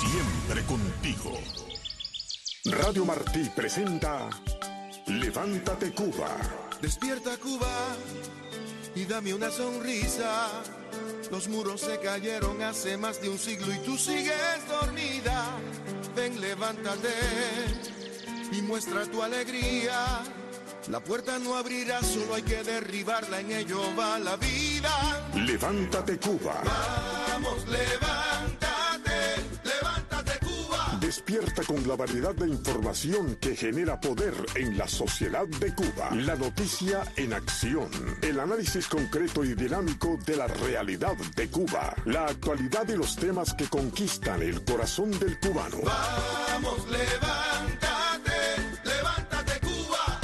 Siempre contigo. Radio Martí presenta Levántate Cuba. Despierta Cuba y dame una sonrisa. Los muros se cayeron hace más de un siglo y tú sigues dormida. Ven, levántate y muestra tu alegría. La puerta no abrirá, solo hay que derribarla, en ello va la vida. Levántate Cuba. Vamos, levántate, levántate Cuba. Despierta con la variedad de información que genera poder en la sociedad de Cuba. La noticia en acción. El análisis concreto y dinámico de la realidad de Cuba. La actualidad y los temas que conquistan el corazón del cubano. Vamos, levántate, levántate Cuba.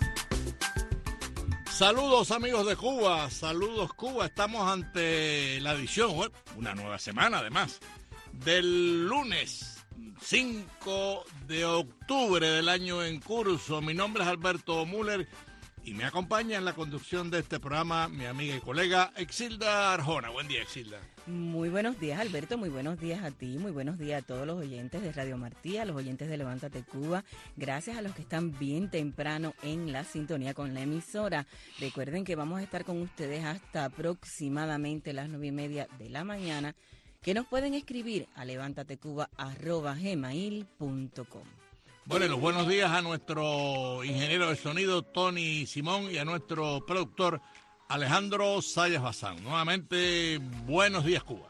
Saludos amigos de Cuba, saludos Cuba. Estamos ante la edición, una nueva semana además, del lunes 5 de octubre del año en curso. Mi nombre es Alberto Müller y me acompaña en la conducción de este programa mi amiga y colega Exilda Arjona. Buen día, Exilda. Muy buenos días, Alberto, muy buenos días a ti, muy buenos días a todos los oyentes de Radio Martí, a los oyentes de Levántate Cuba, gracias a los que están bien temprano en la sintonía con la emisora. Recuerden que vamos a estar con ustedes hasta aproximadamente las 9:30 de la mañana, que nos pueden escribir a levantatecuba@gmail.com. Bueno, y los buenos días a nuestro ingeniero de sonido, Tony Simón, y a nuestro productor, Alejandro Sayas Bazán. Nuevamente, buenos días, Cuba.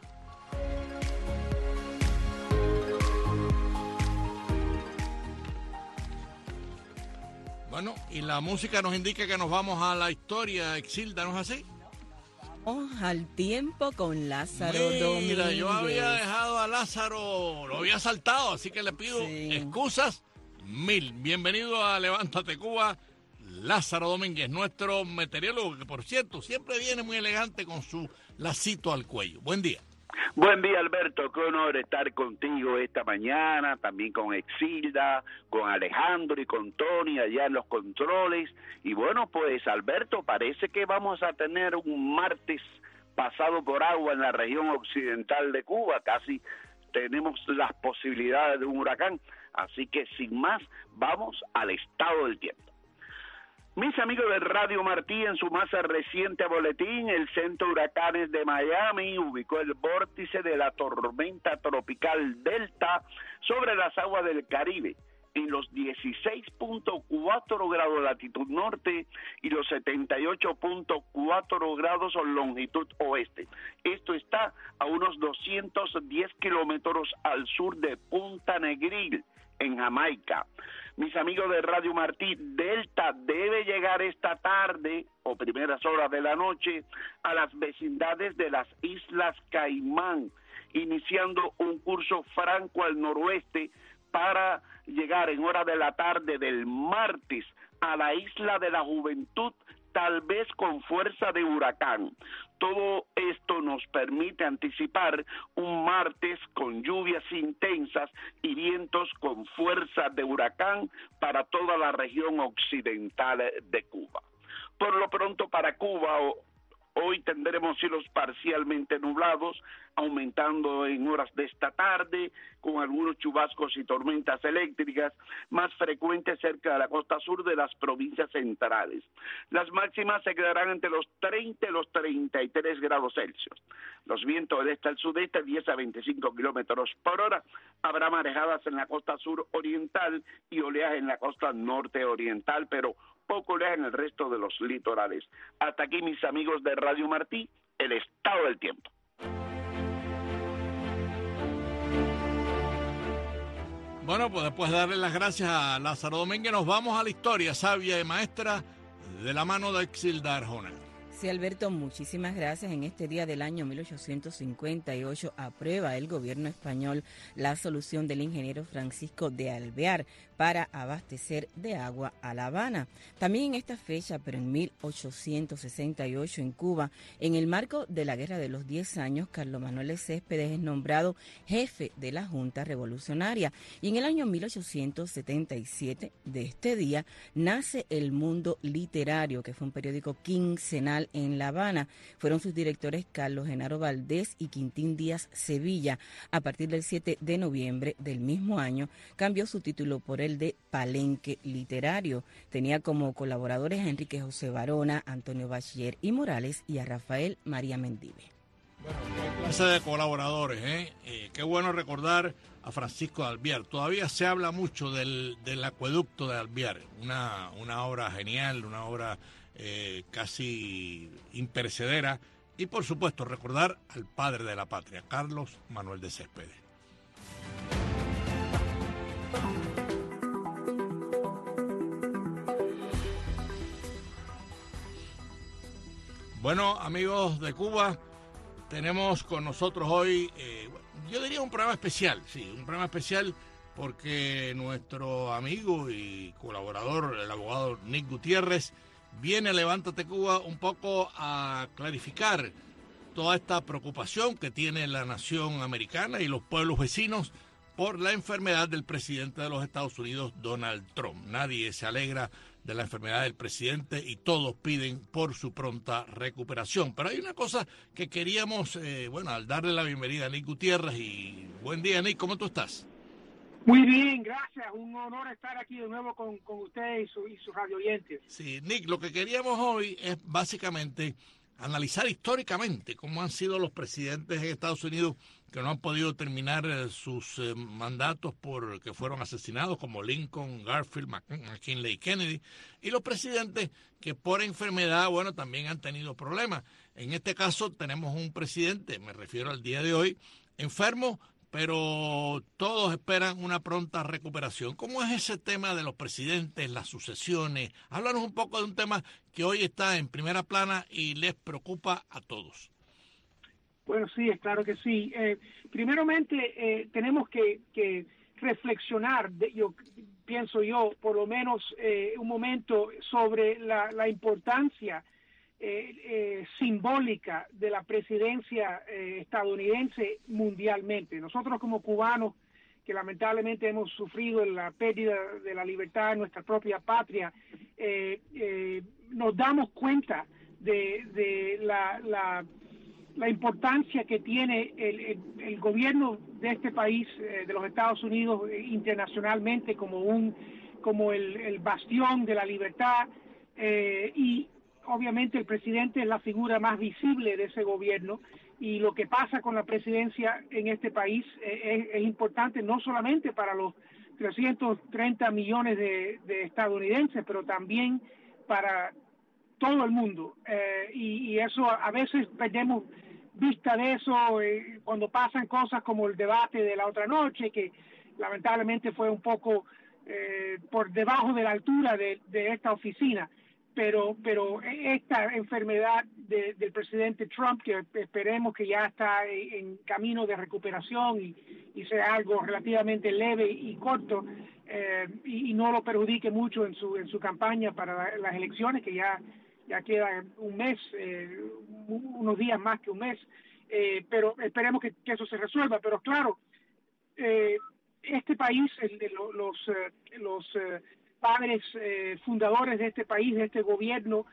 Bueno, y la música nos indica que nos vamos a la historia, Exilda, ¿no es así? Vamos al tiempo con Lázaro Domínguez. Mira, yo había dejado a Lázaro, lo había saltado, así que le pido excusas mil. Bienvenido a Levántate Cuba, Lázaro Domínguez, nuestro meteorólogo, que por cierto siempre viene muy elegante con su lacito al cuello. Buen día. Buen día, Alberto, qué honor estar contigo esta mañana, también con Exilda, con Alejandro y con Tony allá en los controles. Y bueno, pues Alberto, parece que vamos a tener un martes pasado por agua en la región occidental de Cuba, casi tenemos las posibilidades de un huracán, así que sin más, vamos al estado del tiempo. Mis amigos de Radio Martí, en su más reciente boletín, el Centro de Huracanes de Miami ubicó el vórtice de la tormenta tropical Delta sobre las aguas del Caribe, en los 16.4 grados latitud norte y los 78.4 grados longitud oeste. Esto está a unos 210 kilómetros al sur de Punta Negril, en Jamaica. Mis amigos de Radio Martí, Delta debe llegar esta tarde o primeras horas de la noche a las vecindades de las Islas Caimán, iniciando un curso franco al noroeste para llegar en hora de la tarde del martes a la Isla de la Juventud, tal vez con fuerza de huracán. Todo esto nos permite anticipar un martes con lluvias intensas y vientos con fuerza de huracán para toda la región occidental de Cuba. Por lo pronto para Cuba, hoy tendremos cielos parcialmente nublados, aumentando en horas de esta tarde, con algunos chubascos y tormentas eléctricas, más frecuentes cerca de la costa sur de las provincias centrales. Las máximas se quedarán entre los 30 y los 33 grados Celsius. Los vientos del este al sudeste, 10 a 25 kilómetros por hora. Habrá marejadas en la costa sur oriental y oleaje en la costa norte oriental, pero poco oleaje en el resto de los litorales. Hasta aquí, mis amigos de Radio Martí, el estado del tiempo. Bueno, pues después de darle las gracias a Lázaro Domínguez, nos vamos a la historia sabia y maestra de la mano de Exilda Arjona. Sí, Alberto, muchísimas gracias. En este día del año 1858 aprueba el gobierno español la solución del ingeniero Francisco de Alvear para abastecer de agua a La Habana. También en esta fecha, pero en 1868 en Cuba, en el marco de la Guerra de los 10 años, Carlos Manuel Céspedes es nombrado jefe de la Junta Revolucionaria. Y en el año 1877, de este día, nace El Mundo Literario, que fue un periódico quincenal en La Habana. Fueron sus directores Carlos Genaro Valdés y Quintín Díaz Sevilla. A partir del 7 de noviembre del mismo año, cambió su título por el de Palenque Literario. Tenía como colaboradores a Enrique José Barona, Antonio Bachiller y Morales y a Rafael María Mendive. Bueno, qué clase de colaboradores, qué bueno recordar a Francisco de Alvear. Todavía se habla mucho del acueducto de Alvear, una obra genial, una obra casi imperecedera. Y por supuesto recordar al padre de la patria, Carlos Manuel de Céspedes. Bueno, amigos de Cuba, tenemos con nosotros hoy, yo diría un programa especial, sí, un programa especial porque nuestro amigo y colaborador, el abogado Nick Gutiérrez, viene a Levántate Cuba un poco a clarificar toda esta preocupación que tiene la nación americana y los pueblos vecinos por la enfermedad del presidente de los Estados Unidos, Donald Trump. Nadie se alegra de la enfermedad del presidente y todos piden por su pronta recuperación. Pero hay una cosa que queríamos, al darle la bienvenida a Nick Gutiérrez. Y buen día, Nick, ¿cómo tú estás? Muy bien, gracias. Un honor estar aquí de nuevo con ustedes y sus radio oyentes. Sí, Nick, lo que queríamos hoy es básicamente analizar históricamente cómo han sido los presidentes en Estados Unidos que no han podido terminar sus mandatos porque fueron asesinados, como Lincoln, Garfield, McKinley y Kennedy, y los presidentes que por enfermedad, también han tenido problemas. En este caso tenemos un presidente, me refiero al día de hoy, enfermo, pero todos esperan una pronta recuperación. ¿Cómo es ese tema de los presidentes, las sucesiones? Háblanos un poco de un tema que hoy está en primera plana y les preocupa a todos. Bueno, sí, es claro que sí. Primeramente, tenemos que reflexionar, pienso yo, por lo menos un momento sobre la importancia simbólica de la presidencia estadounidense mundialmente. Nosotros como cubanos, que lamentablemente hemos sufrido la pérdida de la libertad en nuestra propia patria, nos damos cuenta de la importancia que tiene el gobierno de este país, de los Estados Unidos, internacionalmente como el bastión de la libertad, y obviamente el presidente es la figura más visible de ese gobierno, y lo que pasa con la presidencia en este país es importante no solamente para los 330 millones de estadounidenses, pero también para todo el mundo, y eso a veces perdemos vista de eso cuando pasan cosas como el debate de la otra noche, que lamentablemente fue un poco por debajo de la altura de esta oficina, pero esta enfermedad del presidente Trump, que esperemos que ya está en camino de recuperación y sea algo relativamente leve y corto, y no lo perjudique mucho en su campaña para las elecciones, que ya queda un mes, unos días más que un mes, pero esperemos que eso se resuelva. Pero claro, este país, los padres fundadores de este país, de este gobierno,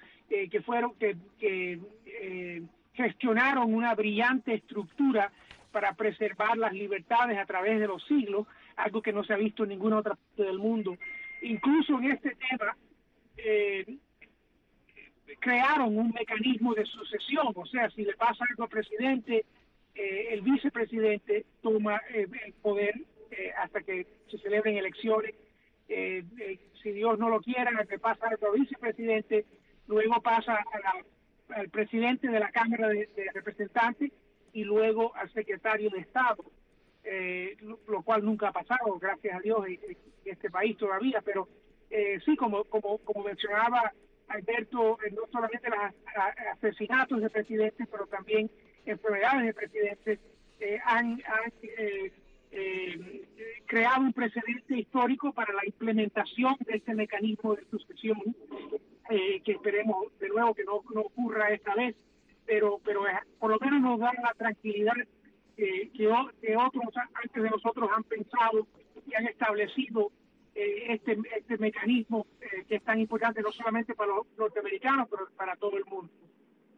que gestionaron una brillante estructura para preservar las libertades a través de los siglos, algo que no se ha visto en ninguna otra parte del mundo. Incluso en este tema, crearon un mecanismo de sucesión, o sea, si le pasa algo al presidente, el vicepresidente toma el poder hasta que se celebren elecciones. Si Dios no lo quiera, le pasa algo al vicepresidente, luego pasa al presidente de la Cámara de Representantes y luego al secretario de Estado, lo cual nunca ha pasado, gracias a Dios, en este país todavía, pero sí, como mencionaba Alberto, no solamente los asesinatos de presidentes, pero también enfermedades de presidentes han creado un precedente histórico para la implementación de este mecanismo de sucesión, que esperemos de nuevo que no ocurra esta vez, pero por lo menos nos da la tranquilidad que otros antes de nosotros han pensado y han establecido este mecanismo que es tan importante no solamente para los norteamericanos, pero para todo el mundo.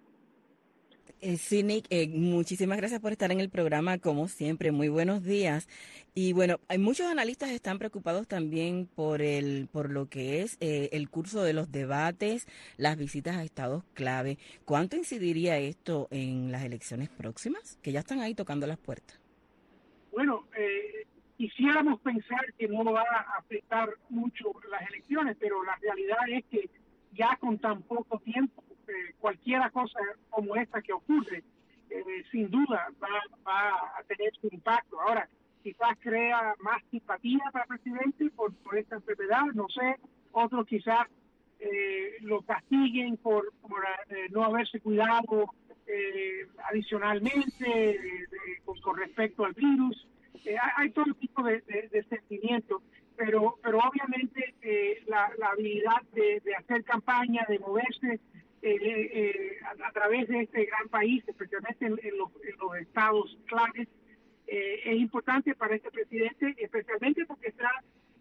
Sí, Nick, muchísimas gracias por estar en el programa, como siempre. Muy buenos días. Y bueno, hay muchos analistas que están preocupados también por lo que es el curso de los debates, las visitas a estados clave. ¿Cuánto incidiría esto en las elecciones próximas, que ya están ahí tocando las puertas? Bueno, quisiéramos pensar que no va a afectar mucho las elecciones, pero la realidad es que ya con tan poco tiempo, cualquier cosa como esta que ocurre, sin duda va a tener su impacto. Ahora, quizás crea más simpatía para el presidente por esta enfermedad, no sé, otros quizás lo castiguen por no haberse cuidado adicionalmente con respecto al virus. Hay todo tipo de sentimientos, pero obviamente la habilidad de hacer campaña, de moverse a través de este gran país, especialmente en los estados claves, es importante para este presidente, especialmente porque está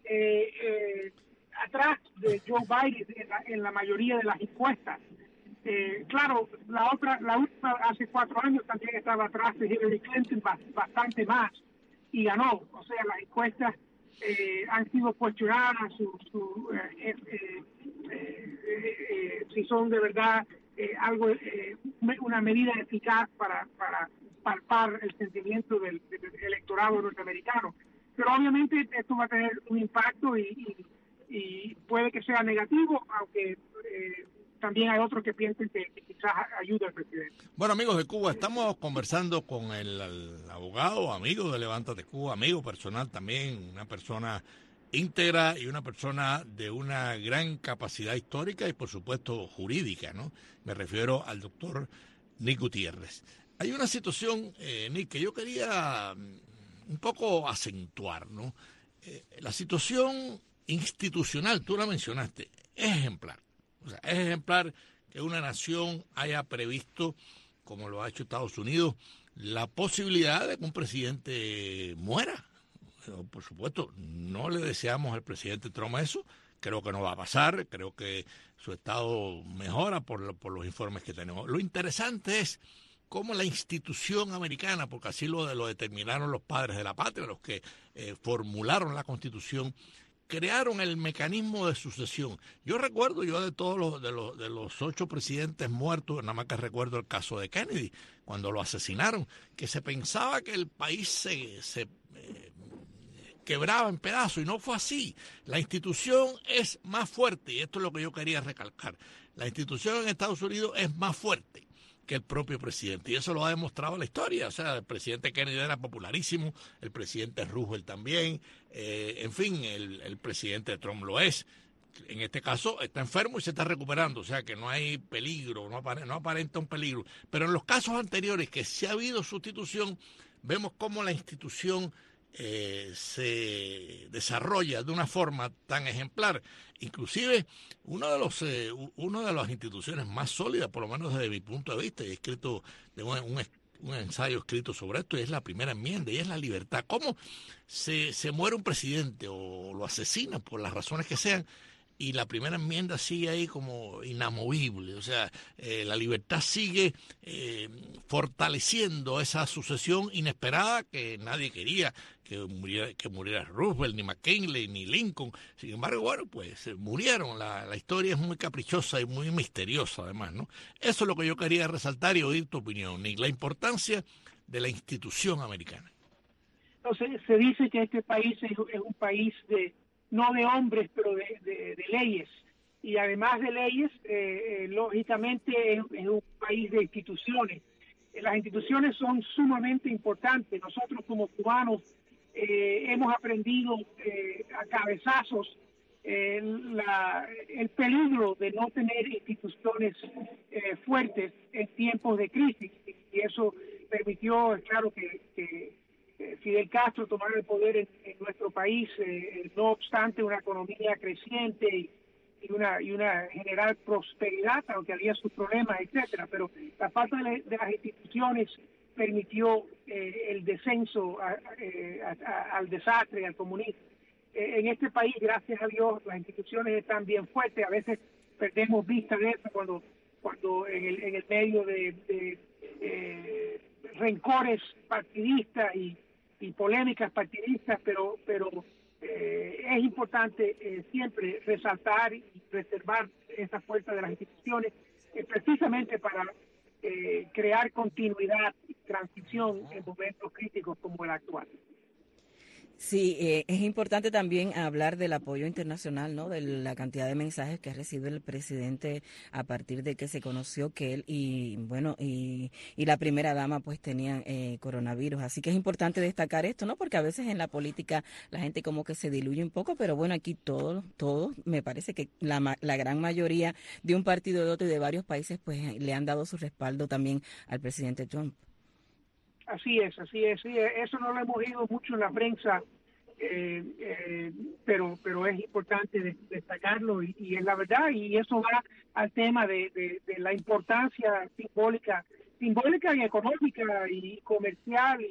atrás de Joe Biden en la mayoría de las encuestas. Claro, la última hace 4 años también estaba atrás de Hillary Clinton bastante más y ganó. O sea, las encuestas han sido cuestionadas si son de verdad una medida eficaz para palpar el sentimiento del electorado norteamericano. Pero obviamente esto va a tener un impacto y puede que sea negativo, aunque también hay otros que piensen que quizás ayude al presidente. Bueno, amigos de Cuba, estamos conversando con el abogado, amigo de Levántate Cuba, amigo personal también, una persona íntegra y una persona de una gran capacidad histórica y, por supuesto, jurídica, ¿no? Me refiero al doctor Nick Gutiérrez. Hay una situación, Nick, que yo quería un poco acentuar, ¿no? La situación institucional, tú la mencionaste, es ejemplar. O sea, es ejemplar que una nación haya previsto, como lo ha hecho Estados Unidos, la posibilidad de que un presidente muera. Por supuesto, no le deseamos al presidente Trump eso. Creo que no va a pasar. Creo que su estado mejora por los informes que tenemos. Lo interesante es cómo la institución americana, porque así lo determinaron los padres de la patria, los que formularon la Constitución, crearon el mecanismo de sucesión. Yo recuerdo, de todos los 8 presidentes muertos, nada más que recuerdo el caso de Kennedy, cuando lo asesinaron, que se pensaba que el país se quebraba en pedazos, y no fue así. La institución es más fuerte, y esto es lo que yo quería recalcar. La institución en Estados Unidos es más fuerte que el propio presidente, y eso lo ha demostrado la historia. O sea, el presidente Kennedy era popularísimo, el presidente Roosevelt también, en fin, el presidente Trump lo es. En este caso está enfermo y se está recuperando, o sea que no hay peligro, no aparenta un peligro. Pero en los casos anteriores que sí ha habido sustitución, vemos cómo la institución se desarrolla de una forma tan ejemplar. Inclusive una de las instituciones más sólidas, por lo menos desde mi punto de vista, y he escrito un ensayo escrito sobre esto, y es la primera enmienda, y es la libertad. Cómo se muere un presidente o lo asesina por las razones que sean, y la primera enmienda sigue ahí como inamovible. O sea, la libertad sigue fortaleciendo esa sucesión inesperada que nadie quería, que muriera Roosevelt, ni McKinley, ni Lincoln. Sin embargo, bueno, pues murieron. La historia es muy caprichosa y muy misteriosa además, ¿no? Eso es lo que yo quería resaltar y oír tu opinión, Nick, la importancia de la institución americana. Entonces, se dice que este país es un país no de hombres, pero de leyes. Y además de leyes, lógicamente es un país de instituciones. Las instituciones son sumamente importantes. Nosotros como cubanos hemos aprendido a cabezazos el peligro de no tener instituciones fuertes en tiempos de crisis. Y eso permitió, es claro, que Fidel Castro tomara el poder en nuestro país, no obstante una economía creciente y una general prosperidad, aunque había sus problemas, etcétera. Pero la falta de las instituciones permitió el descenso al desastre, al comunismo. En este país, gracias a Dios, las instituciones están bien fuertes. A veces perdemos vista de eso cuando en el medio de rencores partidistas y polémicas partidistas, pero es importante siempre resaltar y preservar esa fuerza de las instituciones, precisamente para crear continuidad y transición en momentos críticos como el actual. Sí, es importante también hablar del apoyo internacional, ¿no? De la cantidad de mensajes que ha recibido el presidente a partir de que se conoció que él y la primera dama pues tenían coronavirus. Así que es importante destacar esto, ¿no? Porque a veces en la política la gente como que se diluye un poco, pero bueno, aquí todos, me parece que la gran mayoría de un partido de otro y de varios países pues le han dado su respaldo también al presidente Trump. Así es, sí, eso no lo hemos oído mucho en la prensa, pero es importante destacarlo y es la verdad, y eso va al tema de la importancia simbólica y económica y comercial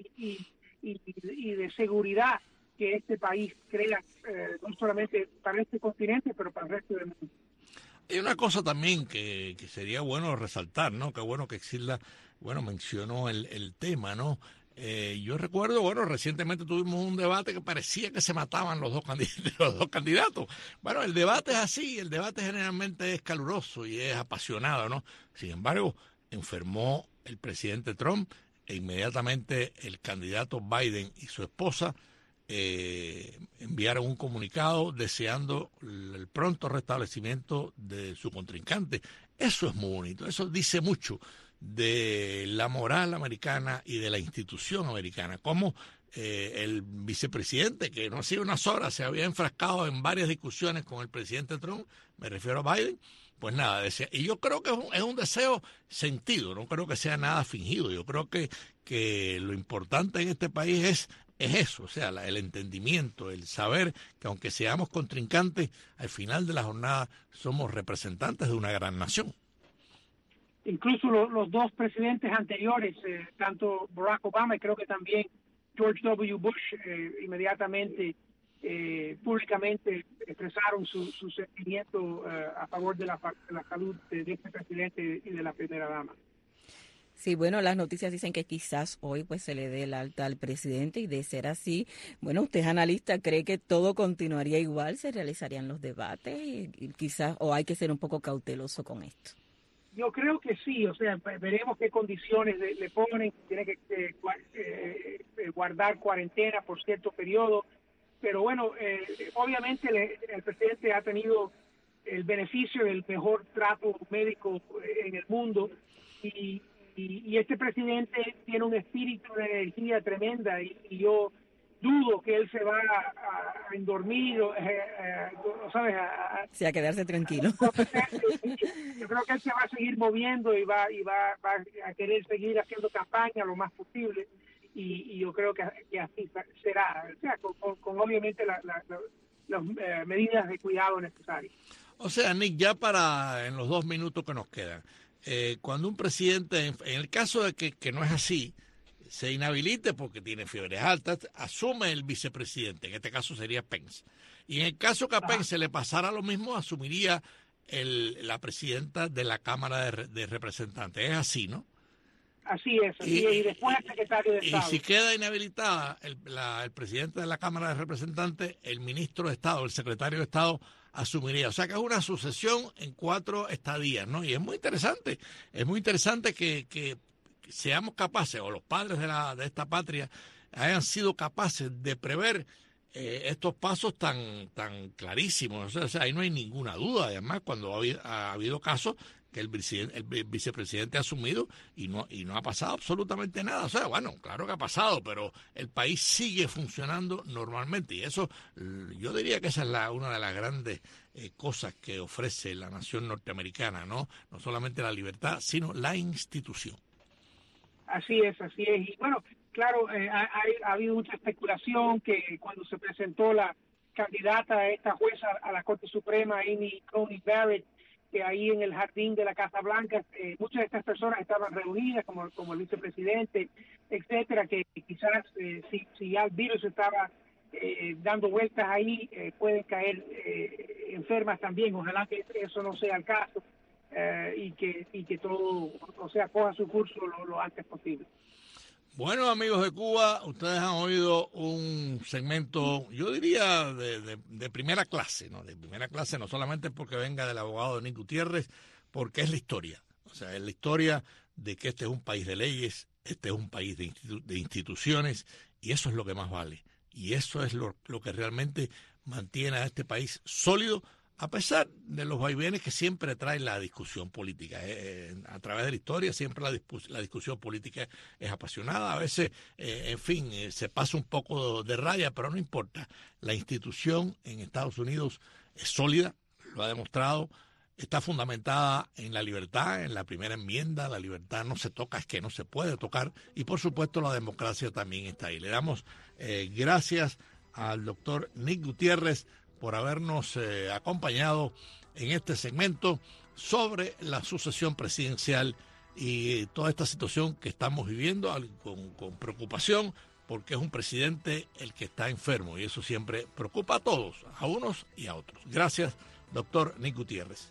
y de seguridad que este país crea, no solamente para este continente, pero para el resto del mundo. Hay una cosa también que sería bueno resaltar, ¿no? Qué bueno que Xilda, mencionó el tema, ¿no? Yo recuerdo, recientemente tuvimos un debate que parecía que se mataban los dos candidatos. Bueno, el debate es así, el debate generalmente es caluroso y es apasionado, ¿no? Sin embargo, enfermó el presidente Trump e inmediatamente el candidato Biden y su esposa enviaron un comunicado deseando el pronto restablecimiento de su contrincante. Eso es muy bonito, eso dice mucho de la moral americana y de la institución americana, como el vicepresidente, que no hacía unas horas se había enfrascado en varias discusiones con el presidente Trump, me refiero a Biden, pues nada, decía, y yo creo que es un deseo sentido, no creo que sea nada fingido, yo creo que lo importante en este país es eso, o sea, el entendimiento, el saber que aunque seamos contrincantes, al final de la jornada somos representantes de una gran nación. Incluso los dos presidentes anteriores, tanto Barack Obama y creo que también George W. Bush, inmediatamente, públicamente expresaron su sentimiento a favor de la salud de este presidente y de la primera dama. Sí, bueno, las noticias dicen que quizás hoy pues se le dé el alta al presidente y de ser así, bueno, usted es analista, ¿cree que todo continuaría igual? ¿Se realizarían los debates y quizás, o hay que ser un poco cauteloso con esto? Yo creo que sí, o sea, veremos qué condiciones le ponen, tiene que guardar cuarentena por cierto periodo, pero bueno, obviamente el presidente ha tenido el beneficio del mejor trato médico en el mundo y este presidente tiene un espíritu de energía tremenda y yo dudo que él se va a endormir ¿sabes? A quedarse tranquilo. Yo creo que él se va a seguir moviendo y va a querer seguir haciendo campaña lo más posible y yo creo que así será, o sea, con obviamente las medidas de cuidado necesarias. O sea, Nick, ya en los 2 minutos que nos quedan, cuando un presidente, en el caso de que no es así, se inhabilite porque tiene fiebres altas, asume el vicepresidente, en este caso sería Pence. Y en el caso que a Pence le pasara lo mismo, asumiría la presidenta de la Cámara de Representantes. Es así, ¿no? Así es, y después el secretario de Estado. Y si queda inhabilitada el presidente de la Cámara de Representantes, el ministro de Estado, el secretario de Estado, asumiría. O sea que es una sucesión en 4 estadías, ¿no? Y es muy interesante que seamos capaces, o los padres de esta patria hayan sido capaces de prever estos pasos tan clarísimos. O sea, ahí no hay ninguna duda. Además, cuando ha habido casos que el vicepresidente ha asumido y no ha pasado absolutamente nada. O sea, bueno, claro que ha pasado, pero el país sigue funcionando normalmente. Y eso, yo diría que esa es una de las grandes cosas que ofrece la nación norteamericana, ¿no? No solamente la libertad, sino la institución. Así es. Y bueno, claro, ha habido mucha especulación que cuando se presentó la candidata a esta jueza a la Corte Suprema, Amy Coney Barrett, que ahí en el jardín de la Casa Blanca, muchas de estas personas estaban reunidas, como el vicepresidente, etcétera, que quizás si ya el virus estaba dando vueltas ahí, pueden caer enfermas también. Ojalá que eso no sea el caso. y que todo, o sea, coja su curso lo antes posible. Bueno, amigos de Cuba, ustedes han oído un segmento, yo diría, de primera clase, ¿no? De primera clase, no solamente porque venga del abogado Nick Gutiérrez, porque es la historia. O sea, es la historia de que este es un país de leyes, este es un país de instituciones, y eso es lo que más vale. Y eso es lo que realmente mantiene a este país sólido, a pesar de los vaivenes que siempre trae la discusión política. A través de la historia siempre la discusión política es apasionada. A veces, se pasa un poco de raya, pero no importa. La institución en Estados Unidos es sólida, lo ha demostrado. Está fundamentada en la libertad, en la primera enmienda. La libertad no se toca, es que no se puede tocar. Y por supuesto la democracia también está ahí. Le damos gracias al doctor Nick Gutiérrez por habernos acompañado en este segmento sobre la sucesión presidencial y toda esta situación que estamos viviendo con preocupación, porque es un presidente el que está enfermo y eso siempre preocupa a todos, a unos y a otros. Gracias, doctor Nick Gutiérrez.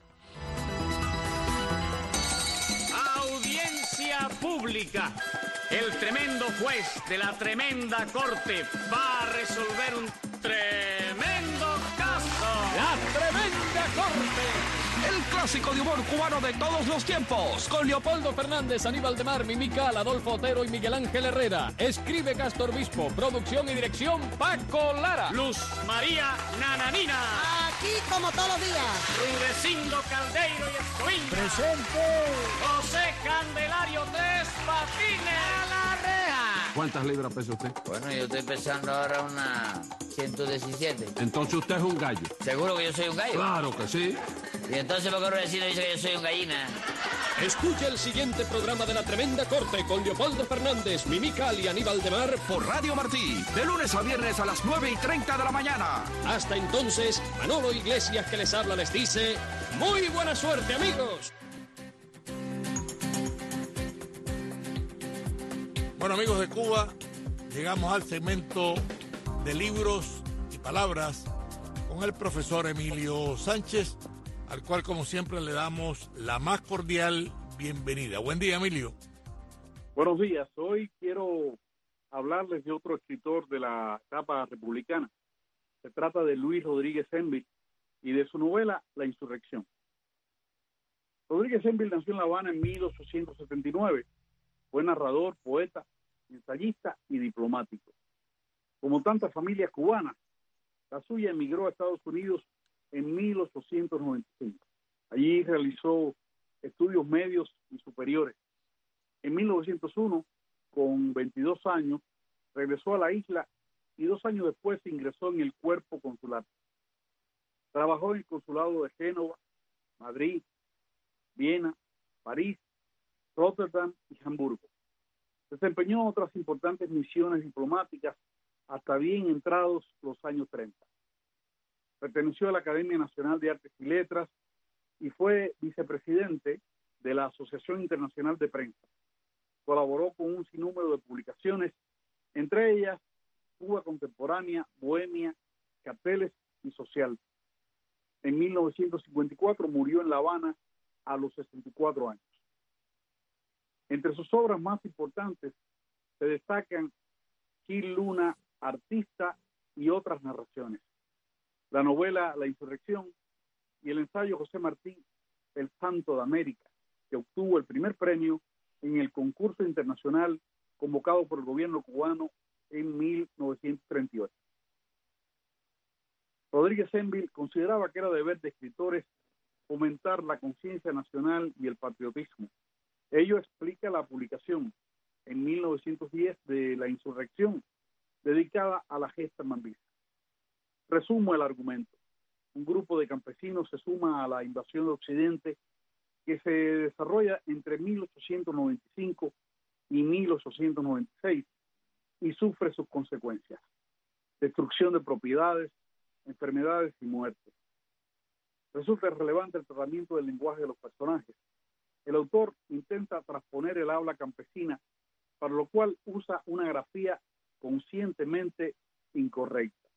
Audiencia pública. El tremendo juez de la tremenda corte va a resolver un tremendo caso. La Tremenda Corte. El clásico de humor cubano de todos los tiempos. Con Leopoldo Fernández, Aníbal de Mar, Mimical, Adolfo Otero y Miguel Ángel Herrera. Escribe Castor Bispo. Producción y dirección Paco Lara. Luz María Nananina. Aquí como todos los días. Rudecindo Caldeiro y Escoviña. Presente. José Candelario Tres Patines. A la reja. ¿Cuántas libras pesa usted? Bueno, yo estoy pesando ahora una 117. Entonces usted es un gallo. ¿Seguro que yo soy un gallo? Claro que sí. ¿Y entonces por qué el vecino dice que yo soy un gallina? Escucha el siguiente programa de La Tremenda Corte con Leopoldo Fernández, Mimical y Aníbal de Mar por Radio Martí, de lunes a viernes a las 9:30 de la mañana. Hasta entonces, Manolo Iglesias que les habla les dice, ¡muy buena suerte, amigos! Bueno, amigos de Cuba, llegamos al segmento de libros y palabras con el profesor Emilio Sánchez, al cual como siempre le damos la más cordial bienvenida. Buen día, Emilio. Buenos días. Hoy quiero hablarles de otro escritor de la etapa republicana. Se trata de Luis Rodríguez Envil y de su novela La Insurrección. Rodríguez Envil nació en La Habana en 1879. Fue narrador, poeta, ensayista y diplomático. Como tantas familias cubanas, la suya emigró a Estados Unidos en 1895. Allí realizó estudios medios y superiores. En 1901, con 22 años, regresó a la isla y 2 años después ingresó en el cuerpo consular. Trabajó en el consulado de Génova, Madrid, Viena, París, Rotterdam y Hamburgo. Desempeñó otras importantes misiones diplomáticas hasta bien entrados los años 30. Perteneció a la Academia Nacional de Artes y Letras y fue vicepresidente de la Asociación Internacional de Prensa. Colaboró con un sinnúmero de publicaciones, entre ellas Cuba Contemporánea, Bohemia, Carteles y Social. En 1954 murió en La Habana a los 64 años. Entre sus obras más importantes se destacan Gil Luna, Artista y otras narraciones, la novela La Insurrección y el ensayo José Martí, El Santo de América, que obtuvo el primer premio en el concurso internacional convocado por el gobierno cubano en 1938. Rodríguez Envil consideraba que era deber de escritores fomentar la conciencia nacional y el patriotismo. Ello explica la publicación en 1910 de La Insurrección, dedicada a la gesta mambista. Resumo el argumento. Un grupo de campesinos se suma a la invasión de Occidente que se desarrolla entre 1895 y 1896 y sufre sus consecuencias: destrucción de propiedades, enfermedades y muertes. Resulta relevante el tratamiento del lenguaje de los personajes. El autor intenta transponer el habla campesina, para lo cual usa una grafía conscientemente incorrecta.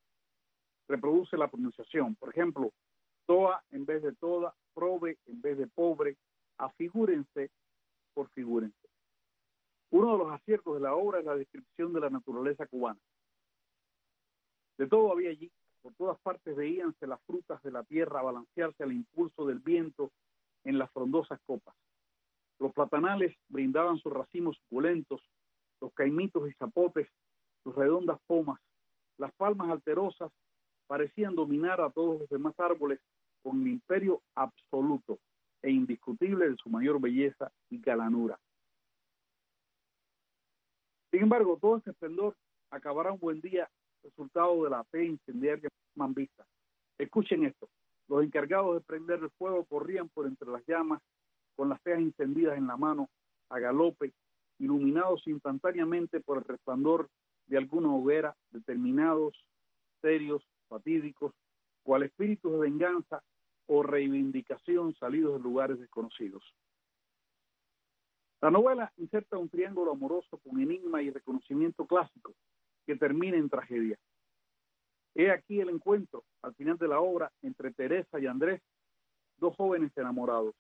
Reproduce la pronunciación, por ejemplo, toa en vez de toda, prove en vez de pobre, a figúrense por figúrense. Uno de los aciertos de la obra es la descripción de la naturaleza cubana. De todo había allí, por todas partes veíanse las frutas de la tierra balancearse al impulso del viento en las frondosas copas. Los platanales brindaban sus racimos suculentos, los caimitos y zapotes, sus redondas pomas, las palmas alterosas parecían dominar a todos los demás árboles con el imperio absoluto e indiscutible de su mayor belleza y galanura. Sin embargo, todo este esplendor acabará un buen día resultado de la fe incendiaria mambista. Escuchen esto: los encargados de prender el fuego corrían por entre las llamas con las teas encendidas en la mano, a galope, iluminados instantáneamente por el resplandor de alguna hoguera, determinados, serios, fatídicos, cual espíritus de venganza o reivindicación salidos de lugares desconocidos. La novela inserta un triángulo amoroso con enigma y reconocimiento clásico que termina en tragedia. He aquí el encuentro, al final de la obra, entre Teresa y Andrés, dos jóvenes enamorados.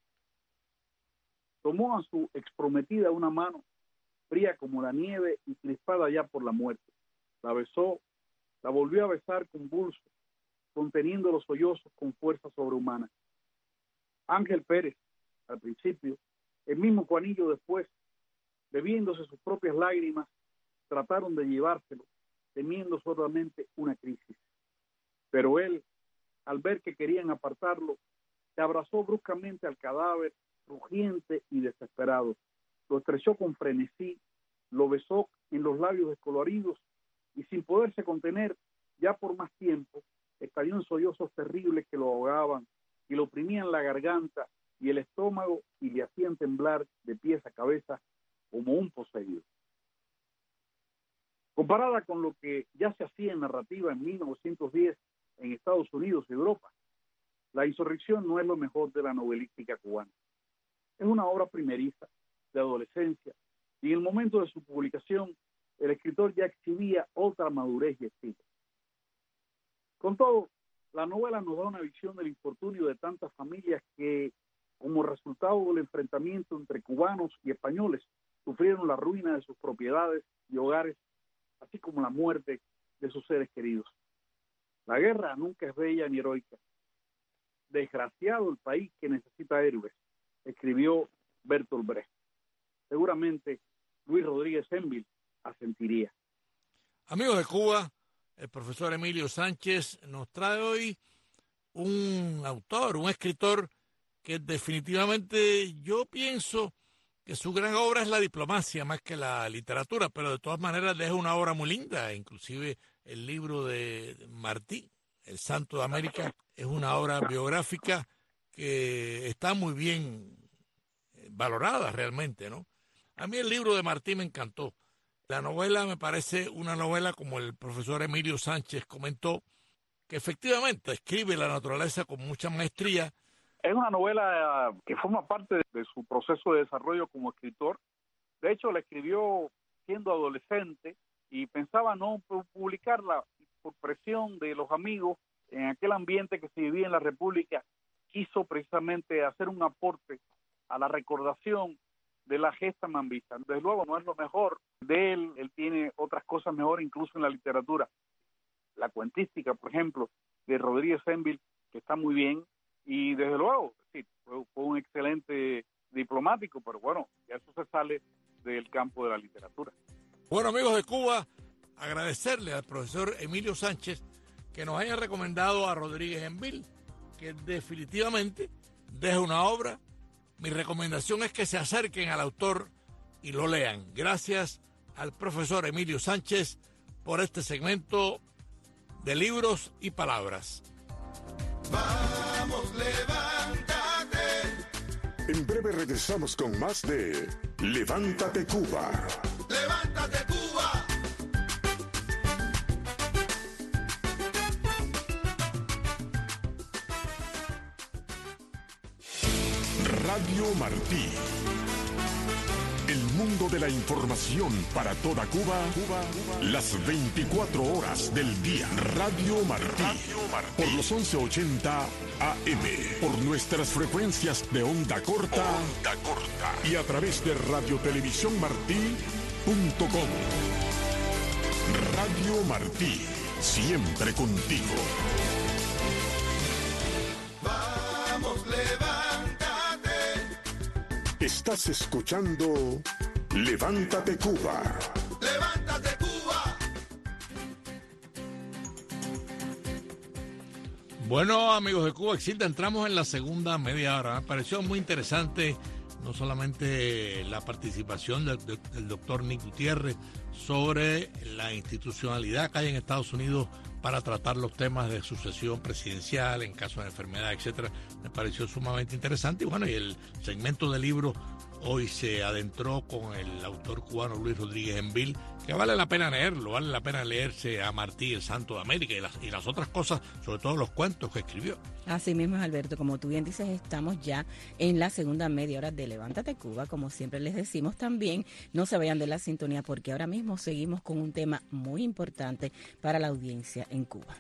Tomó a su exprometida una mano, fría como la nieve y crispada ya por la muerte. La besó, la volvió a besar convulso, conteniendo los sollozos con fuerza sobrehumana. Ángel Pérez, al principio, el mismo Juanillo después, bebiéndose sus propias lágrimas, trataron de llevárselo, temiendo solamente una crisis. Pero él, al ver que querían apartarlo, se abrazó bruscamente al cadáver, rugiente y desesperado. Lo estrechó con frenesí, lo besó en los labios descoloridos y sin poderse contener ya por más tiempo, estalló en sollozos terribles que lo ahogaban y lo oprimían la garganta y el estómago y le hacían temblar de pies a cabeza como un poseído. Comparada con lo que ya se hacía en narrativa en 1910 en Estados Unidos y Europa, La insurrección no es lo mejor de la novelística cubana. Es una obra primeriza, de adolescencia, y en el momento de su publicación, el escritor ya exhibía otra madurez y estilo. Con todo, la novela nos da una visión del infortunio de tantas familias que, como resultado del enfrentamiento entre cubanos y españoles, sufrieron la ruina de sus propiedades y hogares, así como la muerte de sus seres queridos. La guerra nunca es bella ni heroica. Desgraciado el país que necesita héroes, escribió Bertolt Brecht. Seguramente Luis Rodríguez Envil asentiría. Amigos de Cuba, el profesor Emilio Sánchez nos trae hoy un autor, un escritor que definitivamente yo pienso que su gran obra es la diplomacia más que la literatura, pero de todas maneras deja una obra muy linda, inclusive el libro de Martí, El Santo de América, es una obra biográfica que está muy bien valorada realmente, ¿no? A mí el libro de Martí me encantó. La novela me parece una novela, como el profesor Emilio Sánchez comentó, que efectivamente escribe la naturaleza con mucha maestría. Es una novela que forma parte de su proceso de desarrollo como escritor. De hecho, la escribió siendo adolescente y pensaba no publicarla por presión de los amigos. En aquel ambiente que se vivía en la República, quiso precisamente hacer un aporte a la recordación de la gesta mambista. Desde luego no es lo mejor de él tiene otras cosas mejores incluso en la literatura. La cuentística, por ejemplo, de Rodríguez Envil, que está muy bien, y desde luego, sí, fue un excelente diplomático, pero bueno, ya eso se sale del campo de la literatura. Bueno, amigos de Cuba, agradecerle al profesor Emilio Sánchez que nos haya recomendado a Rodríguez Envil, que definitivamente deja una obra. Mi recomendación es que se acerquen al autor y lo lean. Gracias al profesor Emilio Sánchez por este segmento de libros y palabras. Vamos, levántate. En breve regresamos con más de Levántate Cuba. Levántate Cuba. Radio Martí, el mundo de la información para toda Cuba, las 24 horas del día. Radio Martí, por los 1180 AM, por nuestras frecuencias de onda corta, y a través de radiotelevisiónmartí.com. Radio Martí, siempre contigo. Vamos, levántate. Estás escuchando Levántate Cuba. Levántate Cuba. Bueno, amigos de Cuba Exilda, entramos en la segunda media hora. Me pareció muy interesante no solamente la participación del doctor Nick Gutiérrez sobre la institucionalidad que hay en Estados Unidos para tratar los temas de sucesión presidencial en caso de enfermedad, etcétera. Me pareció sumamente interesante. Y bueno, y el segmento del libro hoy se adentró con el autor cubano Luis Rodríguez Envil, que vale la pena leerlo, vale la pena leerse a Martí, el Santo de América, y las otras cosas, sobre todo los cuentos que escribió. Así mismo, Alberto, como tú bien dices, estamos ya en la segunda media hora de Levántate Cuba. Como siempre les decimos también, no se vayan de la sintonía porque ahora mismo seguimos con un tema muy importante para la audiencia en Cuba.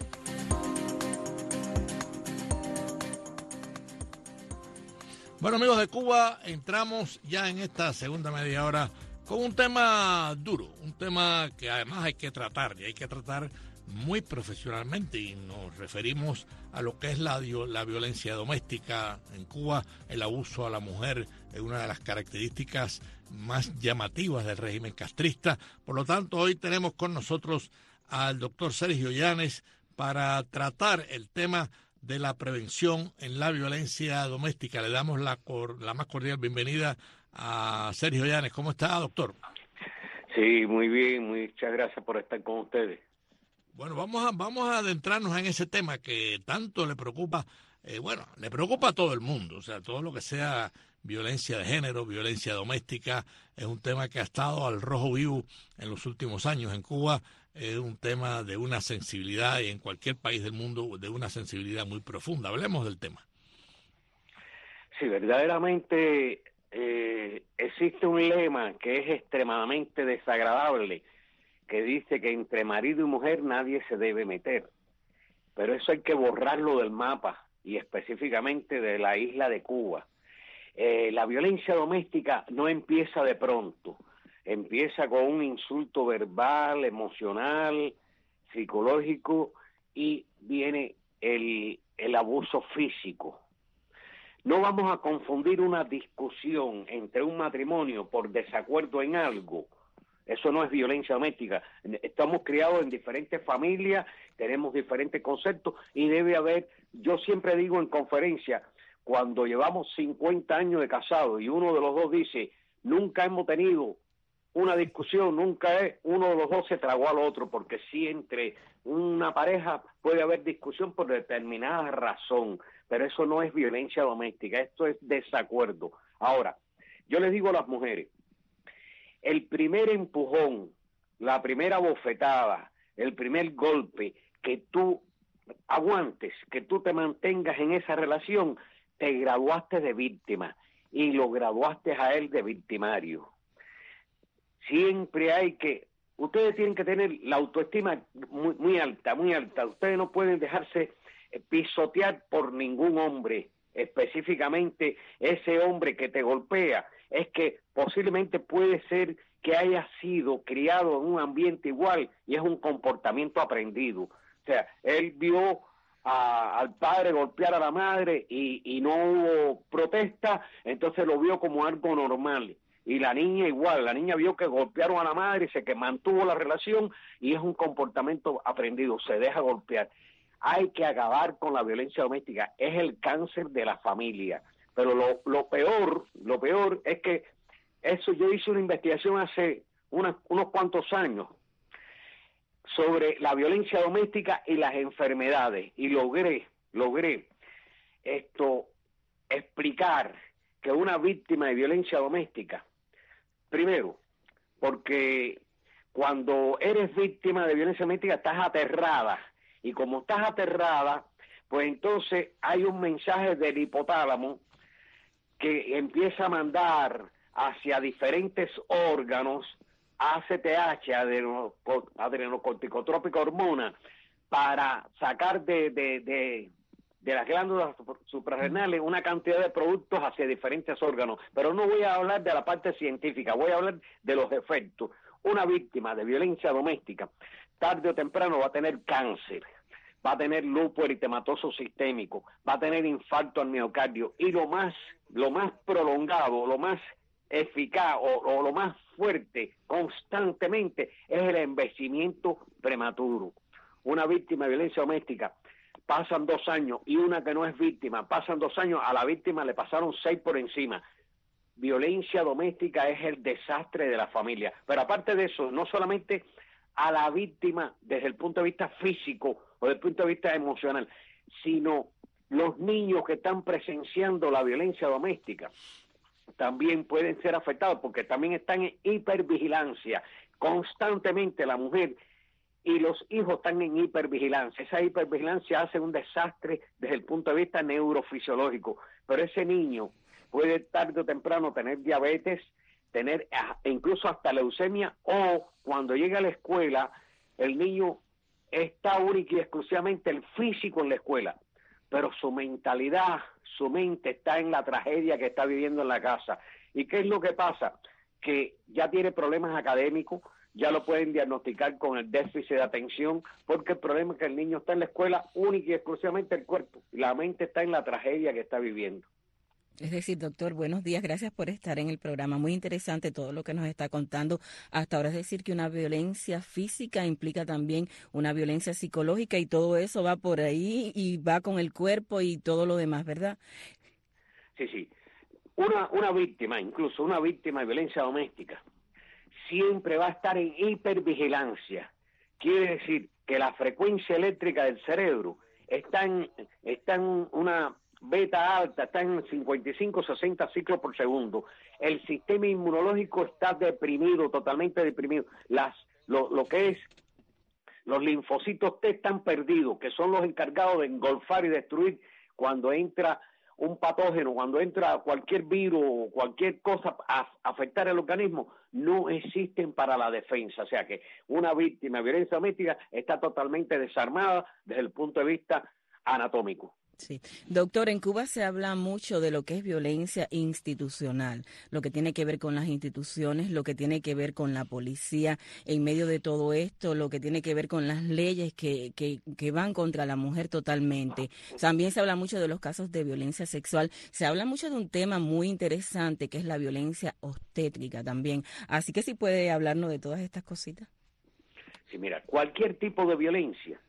Bueno, amigos de Cuba, entramos ya en esta segunda media hora con un tema duro, un tema que además hay que tratar, y hay que tratar muy profesionalmente, y nos referimos a lo que es la violencia doméstica en Cuba. El abuso a la mujer es una de las características más llamativas del régimen castrista. Por lo tanto, hoy tenemos con nosotros al doctor Sergio Llanes para tratar el tema de la prevención en la violencia doméstica. Le damos la más cordial bienvenida a Sergio Llanes. ¿Cómo está, doctor? Sí, muy bien, muchas gracias por estar con ustedes. Bueno, vamos a adentrarnos en ese tema que tanto le preocupa, le preocupa a todo el mundo. O sea, todo lo que sea violencia de género, violencia doméstica, es un tema que ha estado al rojo vivo en los últimos años en Cuba. Es un tema de una sensibilidad, y en cualquier país del mundo, de una sensibilidad muy profunda. Hablemos del tema. Sí, verdaderamente existe un lema que es extremadamente desagradable, que dice que entre marido y mujer nadie se debe meter. Pero eso hay que borrarlo del mapa, y específicamente de la isla de Cuba. La violencia doméstica no empieza de pronto. Empieza con un insulto verbal, emocional, psicológico, y viene el abuso físico. No vamos a confundir una discusión entre un matrimonio por desacuerdo en algo. Eso no es violencia doméstica. Estamos criados en diferentes familias, tenemos diferentes conceptos, y debe haber, yo siempre digo en conferencia, cuando llevamos 50 años de casados y uno de los dos dice, nunca hemos tenido una discusión, nunca uno de los dos se tragó al otro, porque sí, entre una pareja puede haber discusión por determinada razón, pero eso no es violencia doméstica, esto es desacuerdo. Ahora, yo les digo a las mujeres, el primer empujón, la primera bofetada, el primer golpe que tú aguantes, que tú te mantengas en esa relación, te graduaste de víctima y lo graduaste a él de victimario. Siempre ustedes tienen que tener la autoestima muy alta, muy alta. Ustedes no pueden dejarse pisotear por ningún hombre, específicamente ese hombre que te golpea. Es que posiblemente puede ser que haya sido criado en un ambiente igual y es un comportamiento aprendido. O sea, él vio al padre golpear a la madre y no hubo protesta, entonces lo vio como algo normal. Y la niña igual, la niña vio que golpearon a la madre y se mantuvo la relación, y es un comportamiento aprendido, se deja golpear. Hay que acabar con la violencia doméstica, es el cáncer de la familia. Pero lo peor es que eso, yo hice una investigación hace unos cuantos años sobre la violencia doméstica y las enfermedades, y logré explicar que una víctima de violencia doméstica, primero, porque cuando eres víctima de violencia doméstica estás aterrada, y como estás aterrada, pues entonces hay un mensaje del hipotálamo que empieza a mandar hacia diferentes órganos, ACTH, adrenocorticotrópica hormona, para sacar de las glándulas suprarrenales una cantidad de productos hacia diferentes órganos. Pero no voy a hablar de la parte científica, voy a hablar de los efectos. Una víctima de violencia doméstica, tarde o temprano va a tener cáncer, va a tener lupus eritematoso sistémico, va a tener infarto al miocardio, y lo más prolongado, lo más eficaz o lo más fuerte constantemente es el envejecimiento prematuro. Una víctima de violencia doméstica, pasan 2 años, y una que no es víctima, pasan 2 años, a la víctima le pasaron 6 por encima. Violencia doméstica es el desastre de la familia. Pero aparte de eso, no solamente a la víctima desde el punto de vista físico o desde el punto de vista emocional, sino los niños que están presenciando la violencia doméstica también pueden ser afectados, porque también están en hipervigilancia. Constantemente la mujer y los hijos están en hipervigilancia. Esa hipervigilancia hace un desastre desde el punto de vista neurofisiológico. Pero ese niño puede tarde o temprano tener diabetes, tener incluso hasta leucemia, o cuando llega a la escuela, el niño está única y exclusivamente el físico en la escuela, pero su mentalidad, su mente está en la tragedia que está viviendo en la casa. ¿Y qué es lo que pasa? Que ya tiene problemas académicos, ya lo pueden diagnosticar con el déficit de atención, porque el problema es que el niño está en la escuela única y exclusivamente el cuerpo, y la mente está en la tragedia que está viviendo. Es decir, doctor, buenos días, gracias por estar en el programa. Muy interesante todo lo que nos está contando hasta ahora. Es decir, que una violencia física implica también una violencia psicológica, y todo eso va por ahí y va con el cuerpo y todo lo demás, ¿verdad? Sí. Una víctima, incluso una víctima de violencia doméstica, siempre va a estar en hipervigilancia. Quiere decir que la frecuencia eléctrica del cerebro está en una beta alta, está en 55-60 ciclos por segundo. El sistema inmunológico está deprimido, totalmente deprimido. Lo que es los linfocitos T están perdidos, que son los encargados de engolfar y destruir cuando entra un patógeno, cuando entra cualquier virus o cualquier cosa a afectar el organismo, no existen para la defensa. O sea que una víctima de violencia doméstica está totalmente desarmada desde el punto de vista anatómico. Sí. Doctor, en Cuba se habla mucho de lo que es violencia institucional, lo que tiene que ver con las instituciones, lo que tiene que ver con la policía, en medio de todo esto, lo que tiene que ver con las leyes que van contra la mujer totalmente. También se habla mucho de los casos de violencia sexual, se habla mucho de un tema muy interesante que es la violencia obstétrica también. Así que sí puede hablarnos de todas estas cositas. Sí, mira, cualquier tipo de violencia,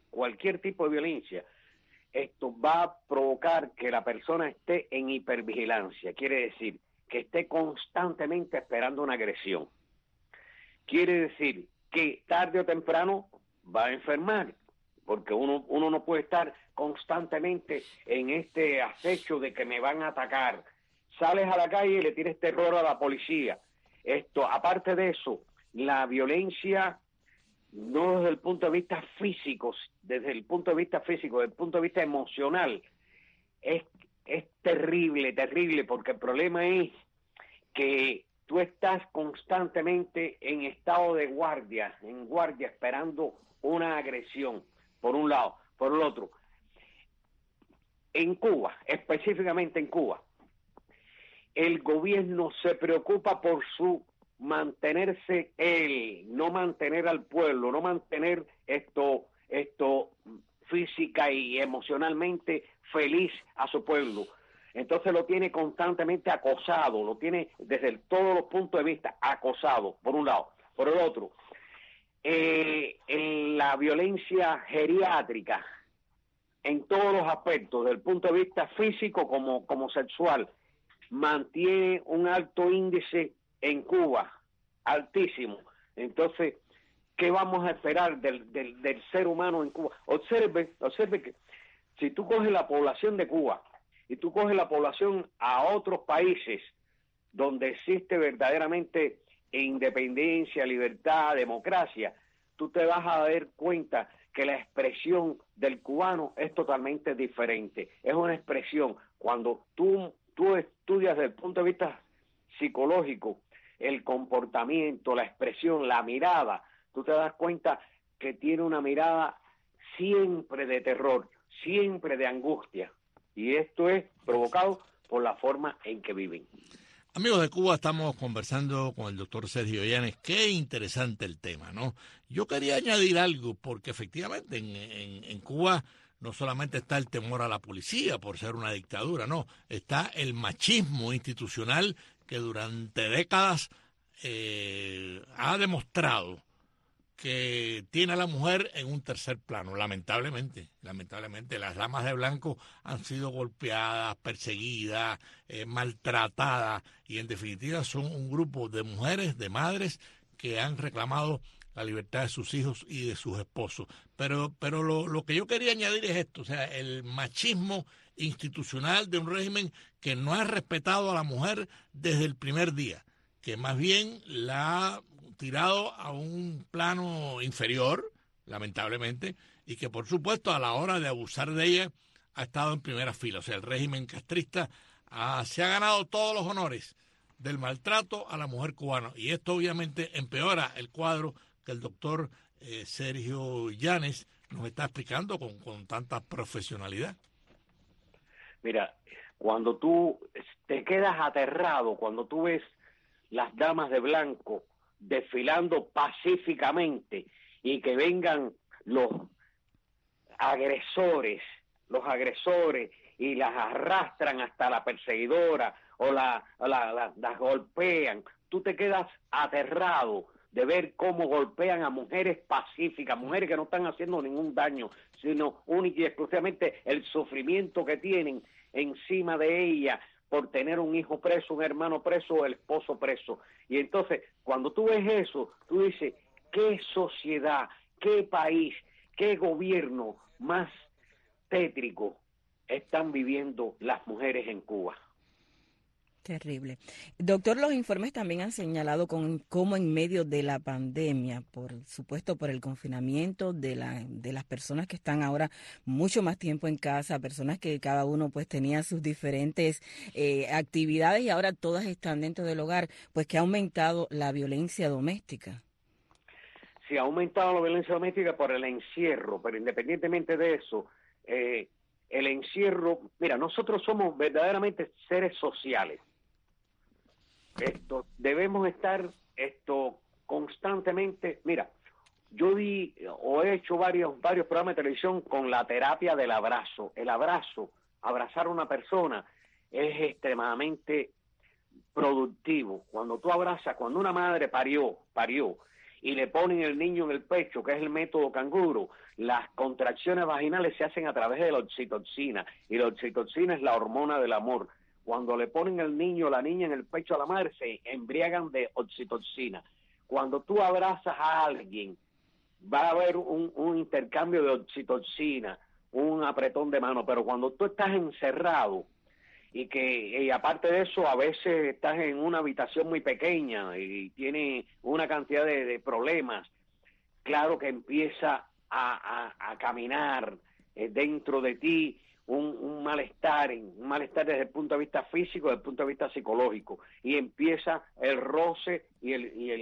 esto va a provocar que la persona esté en hipervigilancia. Quiere decir que esté constantemente esperando una agresión. Quiere decir que tarde o temprano va a enfermar, porque uno no puede estar constantemente en este acecho de que me van a atacar. Sales a la calle y le tienes terror a la policía. Aparte de eso, la violencia, no desde el punto de vista físico, desde el punto de vista emocional, es terrible, porque el problema es que tú estás constantemente en estado de guardia, esperando una agresión, por un lado. Por el otro, en Cuba, específicamente en Cuba, el gobierno se preocupa por su mantenerse él, no mantener al pueblo, no mantener esto física y emocionalmente feliz a su pueblo. Entonces lo tiene constantemente acosado, lo tiene desde todos los puntos de vista acosado, por un lado. Por el otro, en la violencia geriátrica, en todos los aspectos, desde el punto de vista físico como sexual, mantiene un alto índice en Cuba, altísimo. Entonces, ¿qué vamos a esperar del ser humano en Cuba? Observe que si tú coges la población de Cuba y tú coges la población a otros países donde existe verdaderamente independencia, libertad, democracia, tú te vas a dar cuenta que la expresión del cubano es totalmente diferente. Es una expresión, cuando tú estudias desde el punto de vista psicológico, el comportamiento, la expresión, la mirada, tú te das cuenta que tiene una mirada siempre de terror, siempre de angustia, y esto es provocado por la forma en que viven. Amigos de Cuba, estamos conversando con el doctor Sergio Llanes. Qué interesante el tema, ¿no? Yo quería añadir algo, porque efectivamente en Cuba no solamente está el temor a la policía por ser una dictadura, no, está el machismo institucional que durante décadas ha demostrado que tiene a la mujer en un tercer plano, lamentablemente. Las damas de blanco han sido golpeadas, perseguidas, maltratadas, y en definitiva son un grupo de mujeres, de madres, que han reclamado la libertad de sus hijos y de sus esposos. Pero lo que yo quería añadir es esto, o sea, el machismo institucional de un régimen que no ha respetado a la mujer desde el primer día, que más bien la ha tirado a un plano inferior, lamentablemente, y que por supuesto a la hora de abusar de ella ha estado en primera fila. O sea, el régimen castrista se ha ganado todos los honores del maltrato a la mujer cubana, y esto obviamente empeora el cuadro que el doctor Sergio Llanes nos está explicando con tanta profesionalidad. Mira, cuando tú te quedas aterrado, cuando tú ves las damas de blanco desfilando pacíficamente y que vengan los agresores y las arrastran hasta la perseguidora o las golpean, tú te quedas aterrado de ver cómo golpean a mujeres pacíficas, mujeres que no están haciendo ningún daño, sino única y exclusivamente el sufrimiento que tienen encima de ellas por tener un hijo preso, un hermano preso o el esposo preso. Y entonces, cuando tú ves eso, tú dices, qué sociedad, qué país, qué gobierno más tétrico están viviendo las mujeres en Cuba. Terrible. Doctor, los informes también han señalado cómo en medio de la pandemia, por supuesto por el confinamiento de las personas que están ahora mucho más tiempo en casa, personas que cada uno pues tenía sus diferentes actividades y ahora todas están dentro del hogar, pues que ha aumentado la violencia doméstica. Sí, ha aumentado la violencia doméstica por el encierro, pero independientemente de eso, el encierro, mira, nosotros somos verdaderamente seres sociales. Debemos estar constantemente. Mira, yo he hecho varios programas de televisión con la terapia del abrazo. El abrazo, abrazar a una persona es extremadamente productivo. Cuando tú abrazas, cuando una madre parió y le ponen el niño en el pecho, que es el método canguro, las contracciones vaginales se hacen a través de la oxitocina, y la oxitocina es la hormona del amor. Cuando le ponen el niño o la niña en el pecho a la madre, se embriagan de oxitocina. Cuando tú abrazas a alguien, va a haber un intercambio de oxitocina, un apretón de mano, pero cuando tú estás encerrado, y aparte de eso, a veces estás en una habitación muy pequeña y tiene una cantidad de problemas, claro que empieza a caminar dentro de ti un malestar desde el punto de vista físico, desde el punto de vista psicológico, y empieza el roce y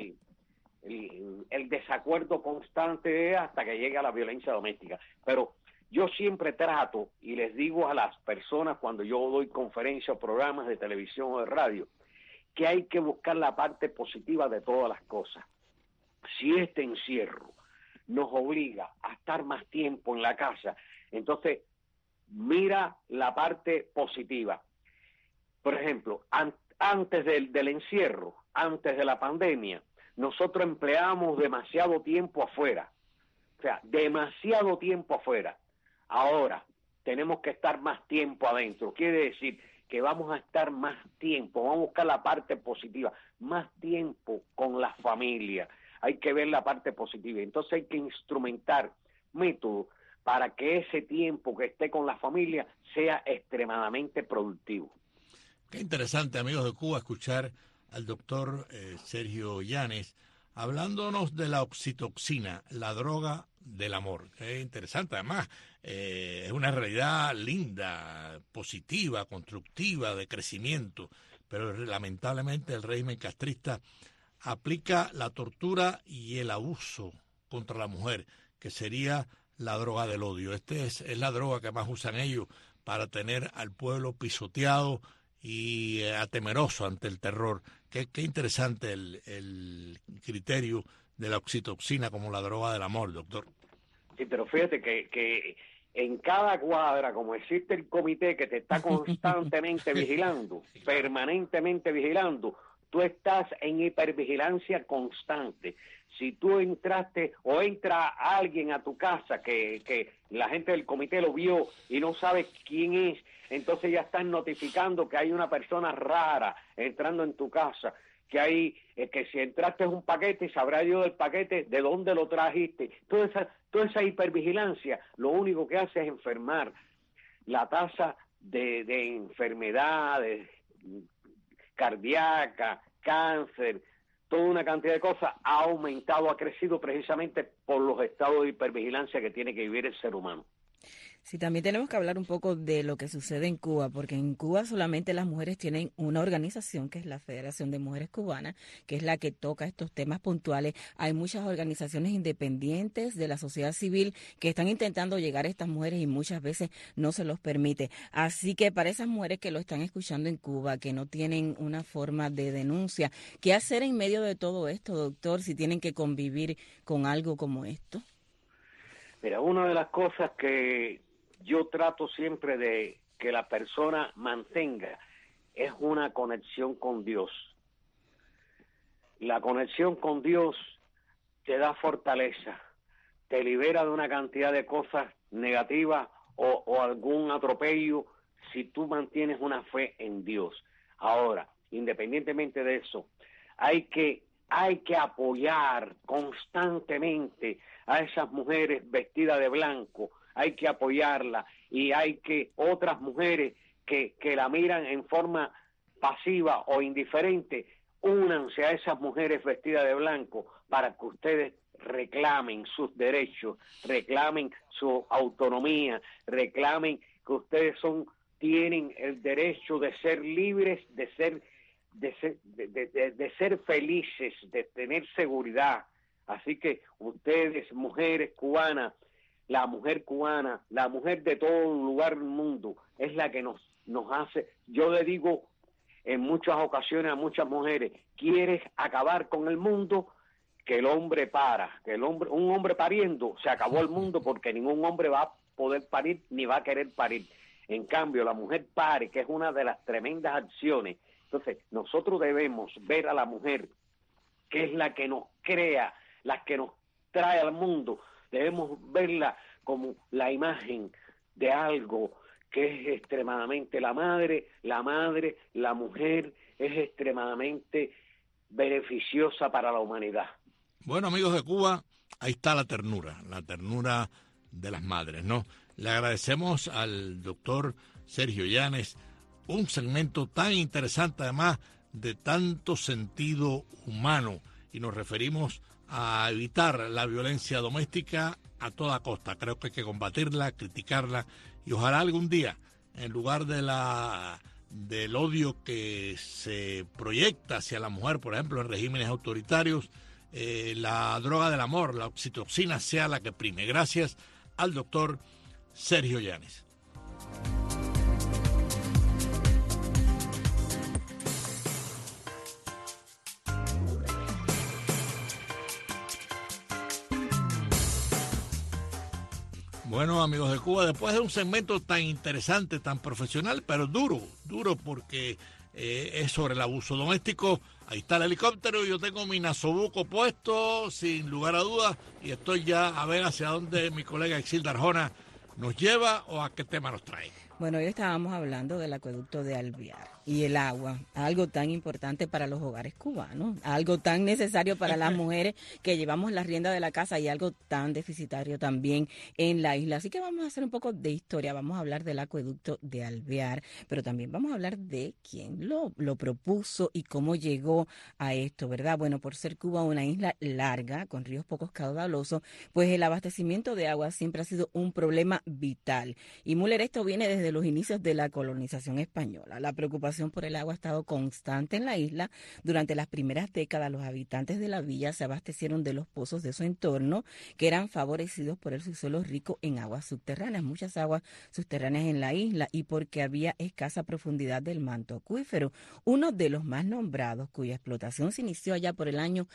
el desacuerdo constante hasta que llega la violencia doméstica. Pero yo siempre trato, y les digo a las personas cuando yo doy conferencias o programas de televisión o de radio, que hay que buscar la parte positiva de todas las cosas. Si este encierro nos obliga a estar más tiempo en la casa, entonces mira la parte positiva. Por ejemplo, antes del encierro, antes de la pandemia, nosotros empleamos demasiado tiempo afuera. O sea, demasiado tiempo afuera. Ahora tenemos que estar más tiempo adentro. Quiere decir que vamos a estar más tiempo, vamos a buscar la parte positiva, más tiempo con la familia. Hay que ver la parte positiva. Entonces hay que instrumentar métodos para que ese tiempo que esté con la familia sea extremadamente productivo. Qué interesante, amigos de Cuba, escuchar al doctor Sergio Llanes hablándonos de la oxitocina, la droga del amor. Qué interesante, además, es una realidad linda, positiva, constructiva, de crecimiento. pero lamentablemente el régimen castrista aplica la tortura y el abuso contra la mujer, que sería la droga del odio. Es la droga que más usan ellos para tener al pueblo pisoteado y atemeroso ante el terror. Qué interesante el criterio de la oxitocina como la droga del amor, doctor. Sí, pero fíjate que en cada cuadra, como existe el comité que te está constantemente vigilando, permanentemente vigilando, tú estás en hipervigilancia constante. Si tú entraste o entra alguien a tu casa que la gente del comité lo vio y no sabe quién es, entonces ya están notificando que hay una persona rara entrando en tu casa, que hay que si entraste en un paquete, sabrá yo del paquete de dónde lo trajiste. Toda esa hipervigilancia lo único que hace es enfermar. La tasa de enfermedades cardíaca, cáncer, toda una cantidad de cosas ha aumentado, ha crecido precisamente por los estados de hipervigilancia que tiene que vivir el ser humano. Sí, también tenemos que hablar un poco de lo que sucede en Cuba, porque en Cuba solamente las mujeres tienen una organización, que es la Federación de Mujeres Cubanas, que es la que toca estos temas puntuales. Hay muchas organizaciones independientes de la sociedad civil que están intentando llegar a estas mujeres y muchas veces no se los permite. Así que para esas mujeres que lo están escuchando en Cuba, que no tienen una forma de denuncia, ¿qué hacer en medio de todo esto, doctor, si tienen que convivir con algo como esto? Mira, una de las cosas que yo trato siempre de que la persona mantenga es una conexión con Dios. La conexión con Dios te da fortaleza, te libera de una cantidad de cosas negativas o algún atropello si tú mantienes una fe en Dios. Ahora, independientemente de eso, hay que apoyar constantemente a esas mujeres vestidas de blanco. Hay que apoyarla y hay que otras mujeres que la miran en forma pasiva o indiferente, únanse a esas mujeres vestidas de blanco para que ustedes reclamen sus derechos, reclamen su autonomía, reclamen que ustedes tienen el derecho de ser libres, de ser felices, de tener seguridad. Así que ustedes, mujeres cubanas, la mujer cubana, la mujer de todo lugar del mundo, es la que nos hace. Yo le digo en muchas ocasiones a muchas mujeres, ¿quieres acabar con el mundo? Que el hombre un hombre pariendo, se acabó el mundo porque ningún hombre va a poder parir ni va a querer parir. En cambio, la mujer pare, que es una de las tremendas acciones. Entonces, nosotros debemos ver a la mujer, que es la que nos crea, la que nos trae al mundo. Debemos verla como la imagen de algo que es extremadamente la mujer es extremadamente beneficiosa para la humanidad. Bueno, amigos de Cuba, ahí está la ternura de las madres, ¿no? Le agradecemos al doctor Sergio Llanes un segmento tan interesante, además de tanto sentido humano, y nos referimos a evitar la violencia doméstica a toda costa. Creo que hay que combatirla, criticarla y ojalá algún día, en lugar del odio que se proyecta hacia la mujer, por ejemplo, en regímenes autoritarios, la droga del amor, la oxitocina, sea la que prime. Gracias al doctor Sergio Llanes. Bueno, amigos de Cuba, después de un segmento tan interesante, tan profesional, pero duro porque es sobre el abuso doméstico. Ahí está el helicóptero, yo tengo mi nasobuco puesto, sin lugar a dudas, y estoy ya a ver hacia dónde mi colega Exilda Arjona nos lleva o a qué tema nos trae. Bueno, hoy estábamos hablando del acueducto de Alvear y el agua, algo tan importante para los hogares cubanos, algo tan necesario para las mujeres que llevamos la rienda de la casa y algo tan deficitario también en la isla. Así que vamos a hacer un poco de historia, vamos a hablar del acueducto de Alvear, pero también vamos a hablar de quién lo propuso y cómo llegó a esto, ¿verdad? Bueno, por ser Cuba una isla larga, con ríos pocos caudalosos, pues el abastecimiento de agua siempre ha sido un problema vital. Y Müller, esto viene desde los inicios de la colonización española. La preocupación preocupación por el agua ha estado constante en la isla. Durante las primeras décadas, los habitantes de la villa se abastecieron de los pozos de su entorno, que eran favorecidos por el subsuelo rico en aguas subterráneas, muchas aguas subterráneas en la isla, y porque había escasa profundidad del manto acuífero. Uno de los más nombrados, cuya explotación se inició allá por el año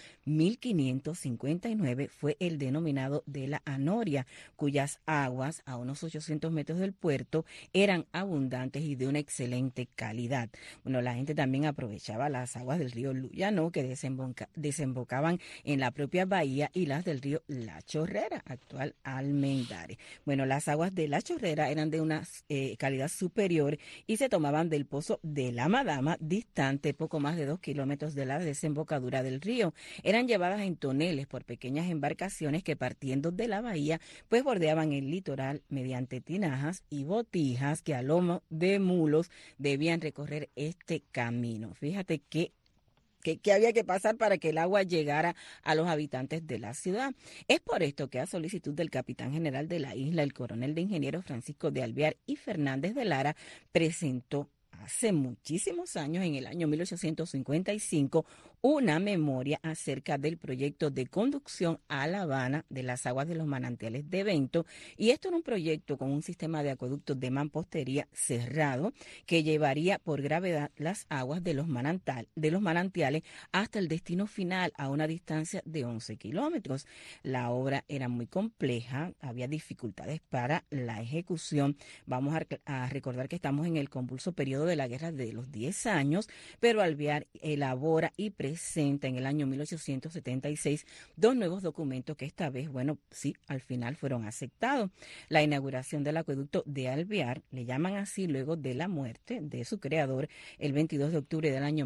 1559, fue el denominado de la Anoria, cuyas aguas, a unos 800 metros del puerto, eran abundantes y de una excelente calidad. Bueno, la gente también aprovechaba las aguas del río Luyano, que desembocaban en la propia bahía, y las del río La Chorrera, actual Almendares. Bueno, las aguas de La Chorrera eran de una calidad superior y se tomaban del pozo de la Madama, distante poco más de 2 kilómetros de la desembocadura del río. Eran llevadas en toneles por pequeñas embarcaciones que, partiendo de la bahía, pues bordeaban el litoral mediante tinajas y botijas que a lomo de mulos debían recorrer este camino. Fíjate que había que pasar para que el agua llegara a los habitantes de la ciudad. Es por esto que, a solicitud del capitán general de la isla, el coronel de ingenieros Francisco de Alvear y Fernández de Lara, presentó hace muchísimos años, en el año 1855, una memoria acerca del proyecto de conducción a La Habana de las aguas de los manantiales de Vento, y esto era un proyecto con un sistema de acueductos de mampostería cerrado que llevaría por gravedad las aguas de los manantiales hasta el destino final, a una distancia de 11 kilómetros. La obra era muy compleja, había dificultades para la ejecución. Vamos a recordar que estamos en el convulso periodo de la Guerra de los 10 años, pero Alvear elabora y presenta en el año 1876 2 nuevos documentos que esta vez, bueno, sí, al final fueron aceptados. La inauguración del acueducto de Alvear, le llaman así luego de la muerte de su creador el 22 de octubre del año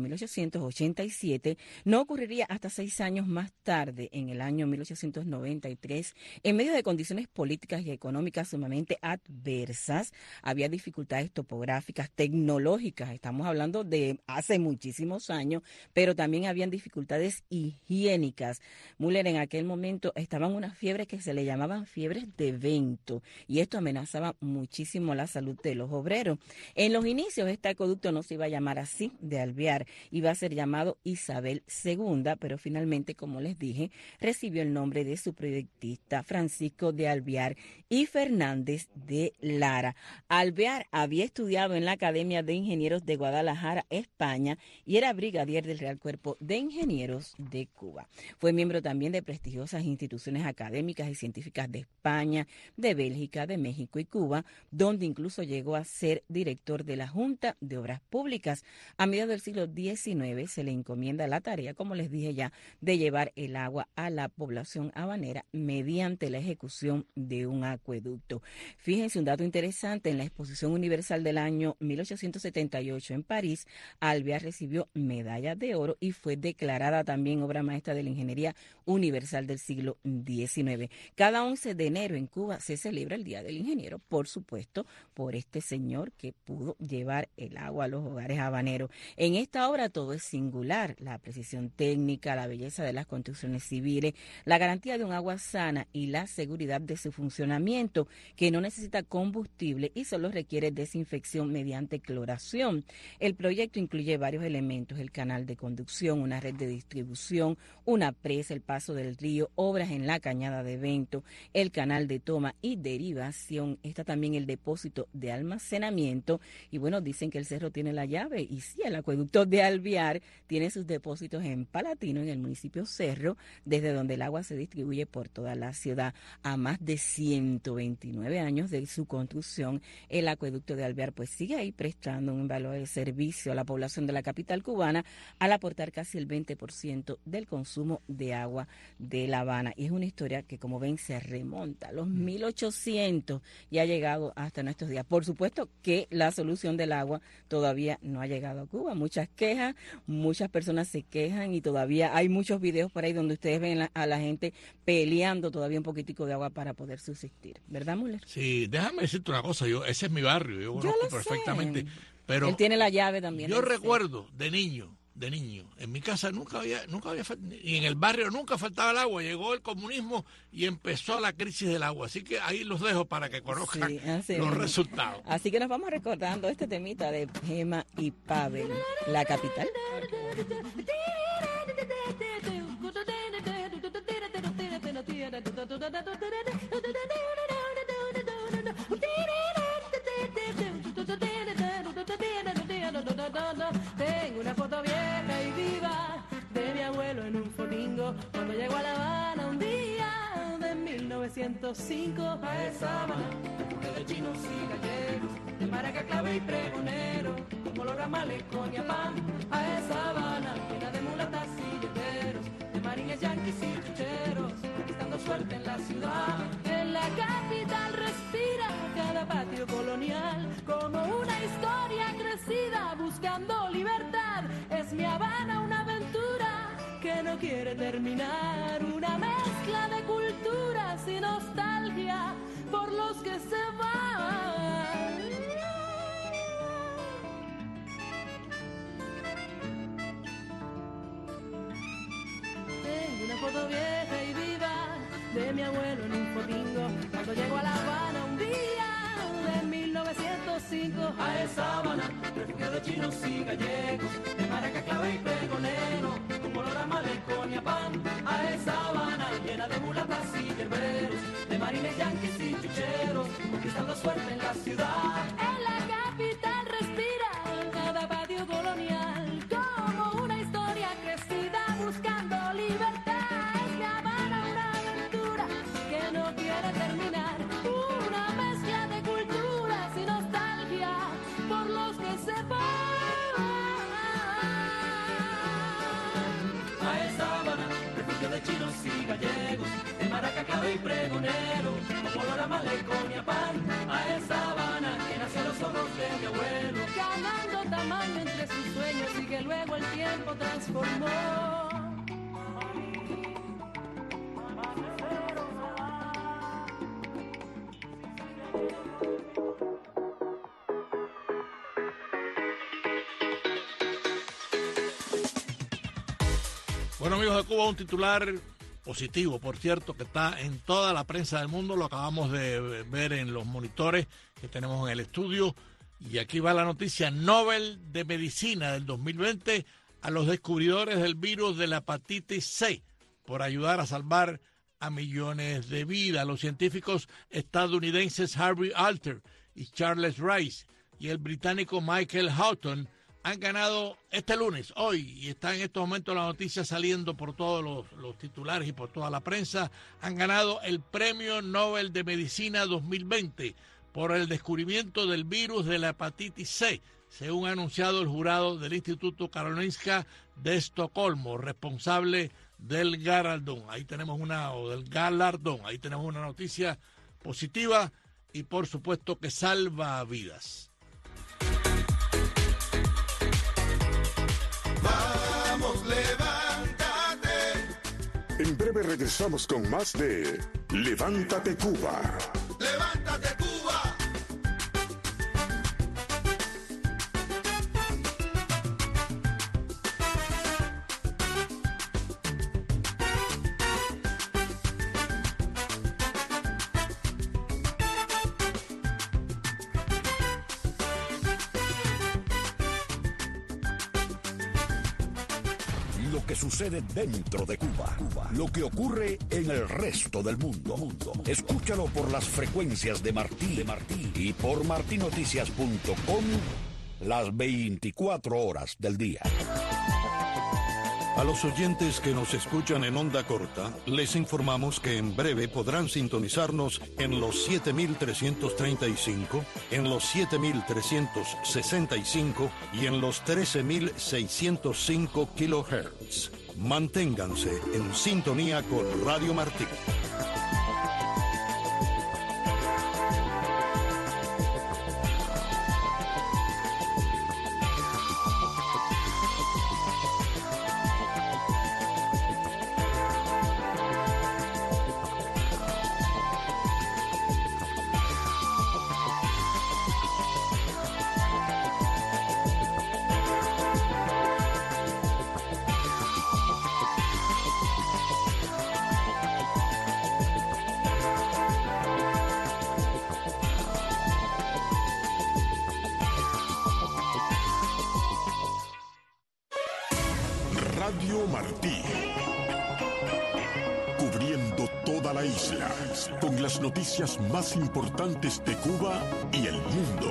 1887, no ocurriría hasta 6 años más tarde, en el año 1893, en medio de condiciones políticas y económicas sumamente adversas. Había dificultades topográficas, tecnológicas, estamos hablando de hace muchísimos años, pero también habían dificultades higiénicas. Müller, en aquel momento estaban unas fiebres que se le llamaban fiebres de Vento, y esto amenazaba muchísimo la salud de los obreros. En los inicios, este acueducto no se iba a llamar así, de Alvear, iba a ser llamado Isabel II, pero finalmente, como les dije, recibió el nombre de su proyectista, Francisco de Alvear y Fernández de Lara. Alvear había estudiado en la Academia de Ingenieros de Guadalajara, España, y era brigadier del Real Cuerpo de Ingenieros de Cuba. Fue miembro también de prestigiosas instituciones académicas y científicas de España, de Bélgica, de México y Cuba, donde incluso llegó a ser director de la Junta de Obras Públicas. A mediados del siglo XIX se le encomienda la tarea, como les dije ya, de llevar el agua a la población habanera mediante la ejecución de un acueducto. Fíjense un dato interesante: en la Exposición Universal del año 1878 en París, Alvear recibió medalla de oro y fue declarada también obra maestra de la ingeniería universal del siglo XIX. Cada 11 de enero en Cuba se celebra el Día del Ingeniero, por supuesto, por este señor que pudo llevar el agua a los hogares habaneros. En esta obra todo es singular: la precisión técnica, la belleza de las construcciones civiles, la garantía de un agua sana y la seguridad de su funcionamiento, que no necesita combustible y solo requiere desinfección mediante cloración. El proyecto incluye varios elementos: el canal de conducción, una red de distribución, una presa, el paso del río, obras en la cañada de Vento, el canal de toma y derivación. Está también el depósito de almacenamiento, y bueno, dicen que el cerro tiene la llave, y sí, el acueducto de Alvear tiene sus depósitos en Palatino, en el municipio Cerro, desde donde el agua se distribuye por toda la ciudad. A más de 129 años de su construcción, el acueducto de Alvear pues sigue ahí prestando un invaluable servicio a la población de la capital cubana, al aportar casi el 20% del consumo de agua de La Habana. Y es una historia que, como ven, se remonta a los 1800 y ha llegado hasta nuestros días. Por supuesto que la solución del agua todavía no ha llegado a Cuba. Muchas quejas, muchas personas se quejan, y todavía hay muchos videos por ahí donde ustedes ven a la gente peleando todavía un poquitico de agua para poder subsistir. ¿Verdad, Müller? Sí, déjame decirte una cosa. Ese es mi barrio, yo conozco perfectamente. Pero él tiene la llave también. Yo recuerdo de niño de niño. En mi casa nunca había y en el barrio nunca faltaba el agua. Llegó el comunismo y empezó la crisis del agua. Así que ahí los dejo para que conozcan los resultados. Así que nos vamos recordando este temita de Gema y Pavel, La Capital. Tengo una foto vieja y viva de mi abuelo en un fotingo cuando llegó a La Habana un día de 1905. A esa Habana, de chinos y gallegos, de maraca, clave y pregonero, como los ramales, coña, pan. A esa Habana, llena de mulatas y yeteros, de marines, yanquis y chucheros, conquistando suerte en la ciudad. En la capital respira cada patio colonial como una historia crecida buscando libertad. Es mi Habana una aventura que no quiere terminar, una mezcla de culturas y nostalgia por los que se van. Tengo una foto vieja y viva de mi abuelo en un fotingo cuando llegó a La Habana un día de 1905. A esa Habana, refugio de chinos y gallegos, de maraca, clave y pregonero, como los ramales, coña, pan. A esa Habana, llena de mulatas y yerberos, de marines, yanquis y chucheros, conquistando suerte en la ciudad. En la capital respira cada patio colonial como una historia crecida buscando libertad. Es mi Habana una aventura que no quiere terminar, una mezcla de culturas y nostalgia por los que se van. A esa Habana, refugio de chinos y gallegos, de maraca, clave y pregonero, como Lora, Malecón y Apán. A esa Habana que nació a los ojos de mi abuelo, ganando tamaño entre sus sueños y que luego el tiempo transformó. Bueno, amigos de Cuba, un titular positivo, por cierto, que está en toda la prensa del mundo. Lo acabamos de ver en los monitores que tenemos en el estudio. Y aquí va la noticia: Nobel de Medicina del 2020 a los descubridores del virus de la hepatitis C por ayudar a salvar a millones de vidas. Los científicos estadounidenses Harvey Alter y Charles Rice y el británico Michael Houghton han ganado este lunes, hoy, y está en estos momentos la noticia saliendo por todos los titulares y por toda la prensa. Han ganado el Premio Nobel de Medicina 2020 por el descubrimiento del virus de la hepatitis C, según ha anunciado el jurado del Instituto Karolinska de Estocolmo, responsable del galardón. Ahí tenemos una noticia positiva y por supuesto que salva vidas. Vamos, levántate. En breve regresamos con más de Levántate Cuba. Levántate Cuba. Lo que sucede dentro de Cuba, lo que ocurre en el resto del mundo. Escúchalo por las frecuencias de Martí y por martinoticias.com las 24 horas del día. A los oyentes que nos escuchan en onda corta, les informamos que en breve podrán sintonizarnos en los 7.335, en los 7.365 y en los 13.605 kilohertz. Manténganse en sintonía con Radio Martí. Martí. Cubriendo toda la isla, con las noticias más importantes de Cuba y el mundo.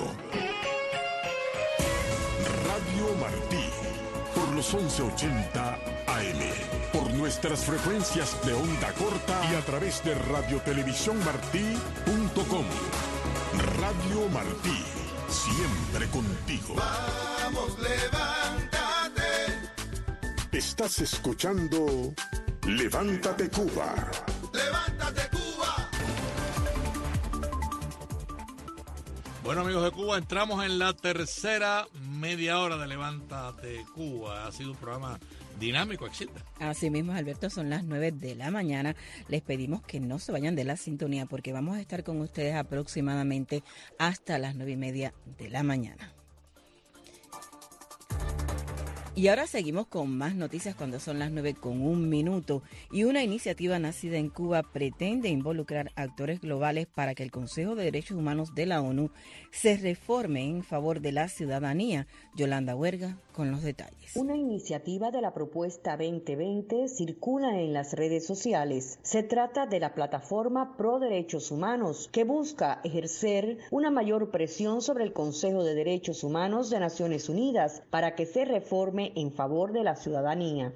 Radio Martí, por los 1180 AM, por nuestras frecuencias de onda corta y a través de radiotelevisiónmartí.com. Radio Martí, siempre contigo. Vamos, levántate. Estás escuchando Levántate Cuba. Levántate Cuba. Bueno, amigos de Cuba, entramos en la tercera media hora de Levántate Cuba. Ha sido un programa dinámico, excelente. Así mismo, Alberto, son las 9 de la mañana. Les pedimos que no se vayan de la sintonía porque vamos a estar con ustedes aproximadamente hasta las 9:30 de la mañana. Y ahora seguimos con más noticias cuando son las 9:01. Y una iniciativa nacida en Cuba pretende involucrar actores globales para que el Consejo de Derechos Humanos de la ONU se reforme en favor de la ciudadanía. Yolanda Huerga con los detalles. Una iniciativa de la Propuesta 2020 circula en las redes sociales. Se trata de la plataforma Pro Derechos Humanos, que busca ejercer una mayor presión sobre el Consejo de Derechos Humanos de Naciones Unidas para que se reforme en favor de la ciudadanía.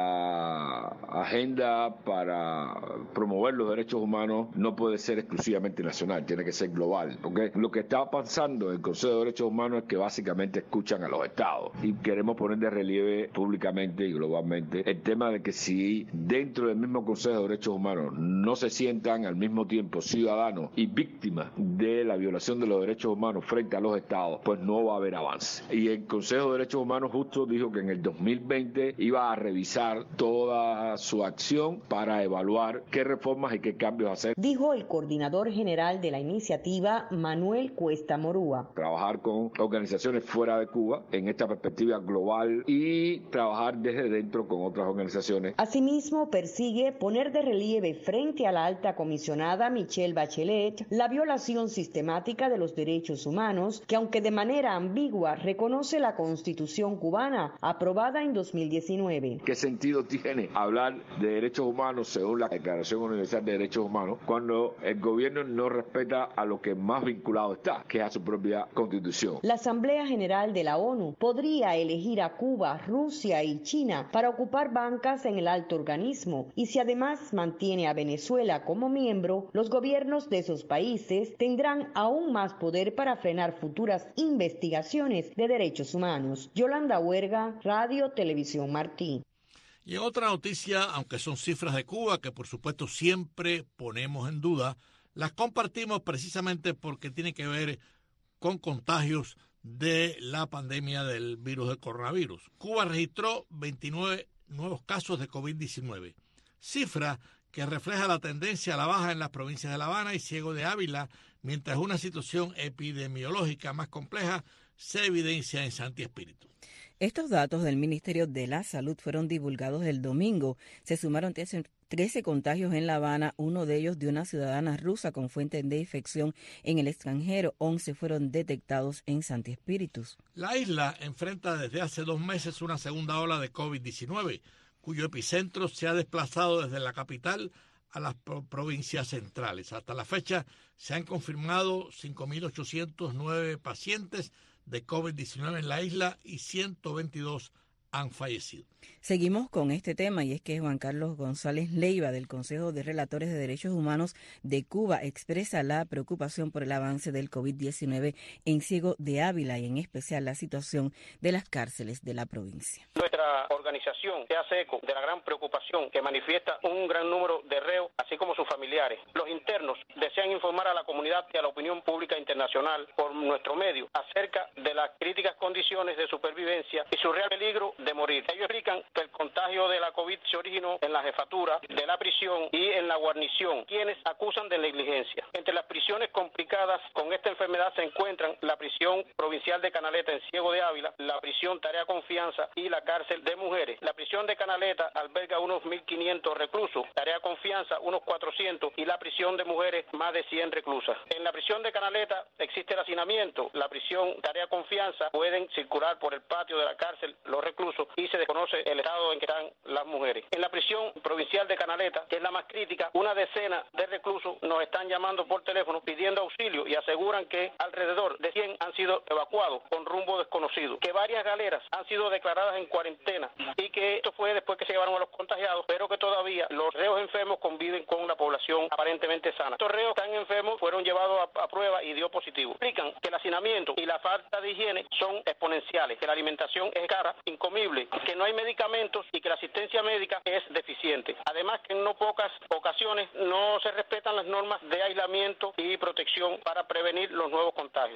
La agenda para promover los derechos humanos no puede ser exclusivamente nacional, tiene que ser global, porque lo que está pasando en el Consejo de Derechos Humanos es que básicamente escuchan a los estados y queremos poner de relieve públicamente y globalmente el tema de que si dentro del mismo Consejo de Derechos Humanos no se sientan al mismo tiempo ciudadanos y víctimas de la violación de los derechos humanos frente a los estados, pues no va a haber avance. Y el Consejo de Derechos Humanos justo dijo que en el 2020 iba a revisar toda su acción para evaluar qué reformas y qué cambios hacer. Dijo el coordinador general de la iniciativa, Manuel Cuesta Morúa. Trabajar con organizaciones fuera de Cuba en esta perspectiva global y trabajar desde dentro con otras organizaciones. Asimismo, persigue poner de relieve frente a la alta comisionada Michelle Bachelet la violación sistemática de los derechos humanos que, aunque de manera ambigua, reconoce la Constitución cubana aprobada en 2019. ¿Qué sentido tiene hablar de derechos humanos según la Declaración Universal de Derechos Humanos cuando el gobierno no respeta a lo que más vinculado está, que es a su propia Constitución? La Asamblea General de la ONU podría elegir a Cuba, Rusia y China para ocupar bancas en el alto organismo, y si además mantiene a Venezuela como miembro, los gobiernos de esos países tendrán aún más poder para frenar futuras investigaciones de derechos humanos. Yolanda Huerga, Radio Televisión Martí. Y en otra noticia, aunque son cifras de Cuba que por supuesto siempre ponemos en duda, las compartimos precisamente porque tiene que ver con contagios de la pandemia del virus del coronavirus. Cuba registró 29 nuevos casos de COVID-19, cifra que refleja la tendencia a la baja en las provincias de La Habana y Ciego de Ávila, mientras una situación epidemiológica más compleja se evidencia en Santi Espíritu. Estos datos del Ministerio de la Salud fueron divulgados el domingo. Se sumaron 13 contagios en La Habana, uno de ellos de una ciudadana rusa con fuente de infección en el extranjero. 11 fueron detectados en Santi Espíritus. La isla enfrenta desde hace 2 meses una segunda ola de COVID-19, cuyo epicentro se ha desplazado desde la capital a las provincias centrales. Hasta la fecha se han confirmado 5.809 pacientes de COVID-19 en la isla y 122 han fallecido. Seguimos con este tema y es que Juan Carlos González Leiva del Consejo de Relatores de Derechos Humanos de Cuba expresa la preocupación por el avance del COVID-19 en Ciego de Ávila y en especial la situación de las cárceles de la provincia. Nuestra organización se hace eco de la gran preocupación que manifiesta un gran número de reos, así como sus familiares. Los internos desean informar a la comunidad y a la opinión pública internacional por nuestro medio acerca de las críticas condiciones de supervivencia y su real peligro de morir. Ellos explican que el contagio de la COVID se originó en la jefatura de la prisión y en la guarnición, quienes acusan de negligencia. Entre las prisiones complicadas con esta enfermedad se encuentran la prisión provincial de Canaleta en Ciego de Ávila, la prisión Tarea Confianza y la cárcel de mujeres mujeres. La prisión de Canaleta alberga unos 1.500 reclusos, tarea confianza unos 400 y la prisión de mujeres más de 100 reclusas. En la prisión de Canaleta existe el hacinamiento. La prisión tarea confianza pueden circular por el patio de la cárcel los reclusos y se desconoce el estado en que están las mujeres. En la prisión provincial de Canaleta, que es la más crítica, una decena de reclusos nos están llamando por teléfono pidiendo auxilio y aseguran que alrededor de 100 han sido evacuados con rumbo desconocido, que varias galeras han sido declaradas en cuarentena y que esto fue después que se llevaron a los contagiados, pero que todavía los reos enfermos conviven con una población aparentemente sana. Estos reos tan enfermos fueron llevados a prueba y dio positivo. Explican que el hacinamiento y la falta de higiene son exponenciales, que la alimentación es cara, incomible, que no hay medicamentos y que la asistencia médica es deficiente. Además que en no pocas ocasiones no se respetan las normas de aislamiento y protección para prevenir los nuevos contagios.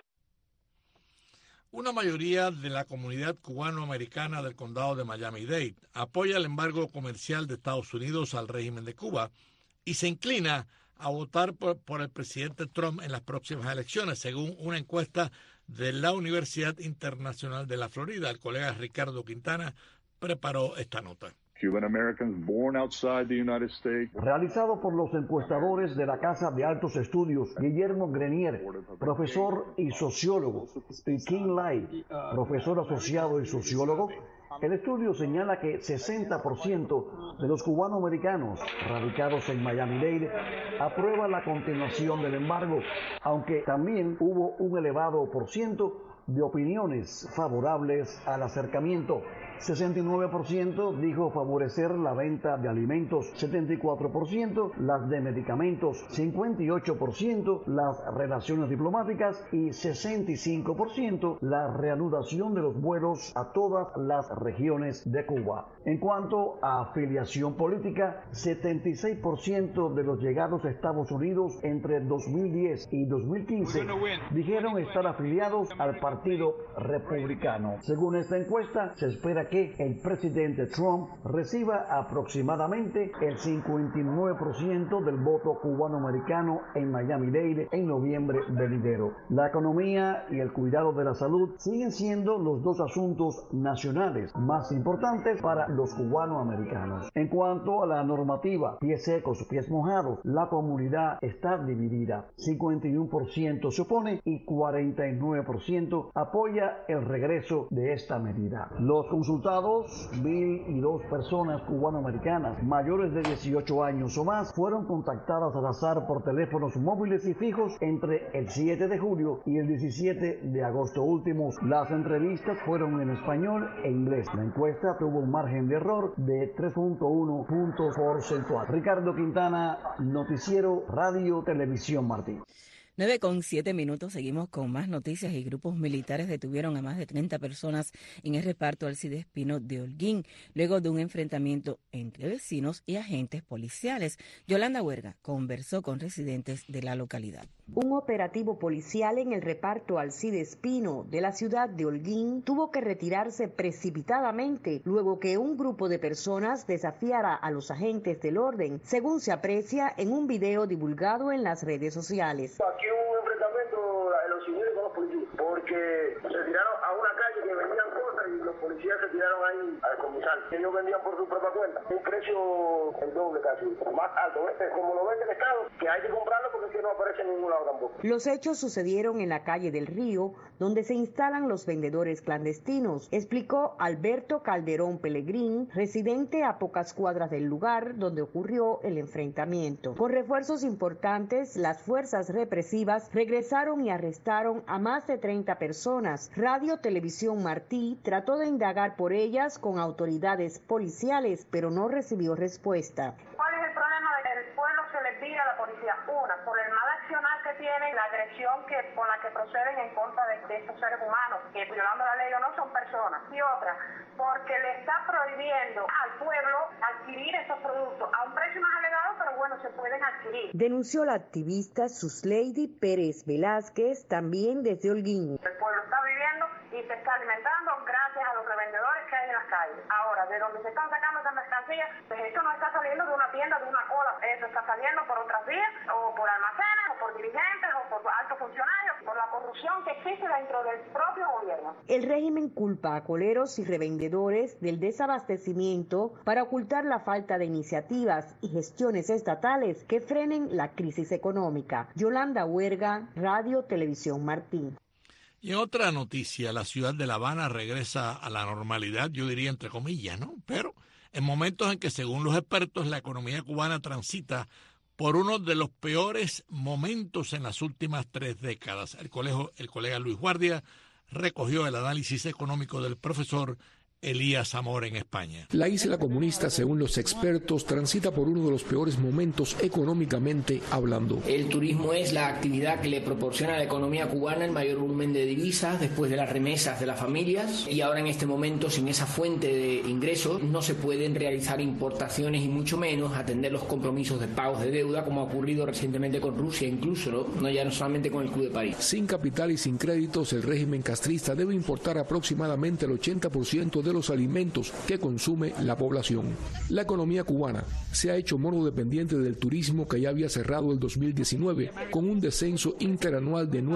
Una mayoría de la comunidad cubanoamericana del condado de Miami-Dade apoya el embargo comercial de Estados Unidos al régimen de Cuba y se inclina a votar por el presidente Trump en las próximas elecciones, según una encuesta de la Universidad Internacional de la Florida. El colega Ricardo Quintana preparó esta nota. Cuban Americans born outside the United States. Realizado por los encuestadores de la Casa de Altos Estudios, Guillermo Grenier, profesor y sociólogo, y King Lai, profesor asociado y sociólogo. El estudio señala que 60% de los cubanoamericanos radicados en Miami-Dade aprueba la continuación del embargo, aunque también hubo un elevado % de opiniones favorables al acercamiento. 69% dijo favorecer la venta de alimentos, 74% las de medicamentos, 58% las relaciones diplomáticas y 65% la reanudación de los vuelos a todas las regiones de Cuba. En cuanto a afiliación política, 76% de los llegados a Estados Unidos entre 2010 y 2015 dijeron estar afiliados al Partido Republicano. Según esta encuesta, se espera que el presidente Trump reciba aproximadamente el 59% del voto cubanoamericano en Miami-Dade en noviembre venidero. La economía y el cuidado de la salud siguen siendo los dos asuntos nacionales más importantes para los cubanoamericanos. En cuanto a la normativa, pies secos, pies mojados, la comunidad está dividida. 51% se opone y 49% apoya el regreso de esta medida. Los consultados, 1,002 personas cubanoamericanas mayores de 18 años o más, fueron contactadas al azar por teléfonos móviles y fijos entre el 7 de julio y el 17 de agosto últimos. Las entrevistas fueron en español e inglés. La encuesta tuvo un margen de error de 3.1 puntos porcentuales. Ricardo Quintana, Noticiero Radio Televisión Martí. 9:07, seguimos con más noticias y grupos militares detuvieron a más de 30 personas en el reparto Alcide Espino de Holguín, luego de un enfrentamiento entre vecinos y agentes policiales. Yolanda Huerga conversó con residentes de la localidad. Un operativo policial en el reparto Alcide Espino de la ciudad de Holguín tuvo que retirarse precipitadamente luego que un grupo de personas desafiara a los agentes del orden, según se aprecia en un video divulgado en las redes sociales. Aquí un enfrentamiento de los civiles con los policías, porque se tiraron a una calle que vendían cosas y los policías se tiraron ahí a decomisar. Ellos vendían por su propia cuenta, un precio el doble casi, más alto, como lo vende el Estado, que hay que comprarlo porque si no aparece en ningún lado tampoco. Los hechos sucedieron en la calle del Río, donde se instalan los vendedores clandestinos, explicó Alberto Calderón Pelegrín, residente a pocas cuadras del lugar donde ocurrió el enfrentamiento. Con refuerzos importantes, las fuerzas represivas regresaron y arrestaron a más de 30 personas. Radio Televisión Martí trató de indagar por ellas con autoridades policiales, pero no recibió respuesta. ¿Cuál es el problema del pueblo que les pide a la policía? Una, por el mal accionar que tienen, la agresión con la que proceden en contra de estos seres humanos, que violando la ley o no son personas. Y otra, porque le está prohibiendo al pueblo adquirir estos productos a un precio más elevado, pero bueno, se pueden adquirir. Denunció la activista Susleidy Pérez Velázquez, también desde Holguín. El pueblo está viviendo y se está alimentando gracias a los revendedores que hay en las calles. Ahora, de donde se están sacando esas mercancías, pues esto no está saliendo de una tienda, de una cola, eso está saliendo por otras vías, o por almacenes, o por dirigentes, o por altos funcionarios, por la corrupción corrupción que existe dentro del propio gobierno. El régimen culpa a coleros y revendedores del desabastecimiento para ocultar la falta de iniciativas y gestiones estatales que frenen la crisis económica. Yolanda Huerga, Radio Televisión Martín. Y en otra noticia, la ciudad de La Habana regresa a la normalidad, yo diría entre comillas, ¿no? Pero en momentos en que, según los expertos, la economía cubana transita por uno de los peores momentos en las últimas 3 décadas. El colega Luis Guardia recogió el análisis económico del profesor Elías Zamora en España. La isla comunista, según los expertos, transita por uno de los peores momentos económicamente hablando. El turismo es la actividad que le proporciona a la economía cubana el mayor volumen de divisas después de las remesas de las familias, y ahora en este momento, sin esa fuente de ingresos, no se pueden realizar importaciones y mucho menos atender los compromisos de pagos de deuda, como ha ocurrido recientemente con Rusia, incluso, ¿no? Ya no solamente con el Club de París. Sin capital y sin créditos, el régimen castrista debe importar aproximadamente el 80% de los alimentos que consume la población. La economía cubana se ha hecho monodependiente del turismo, que ya había cerrado el 2019 con un descenso interanual de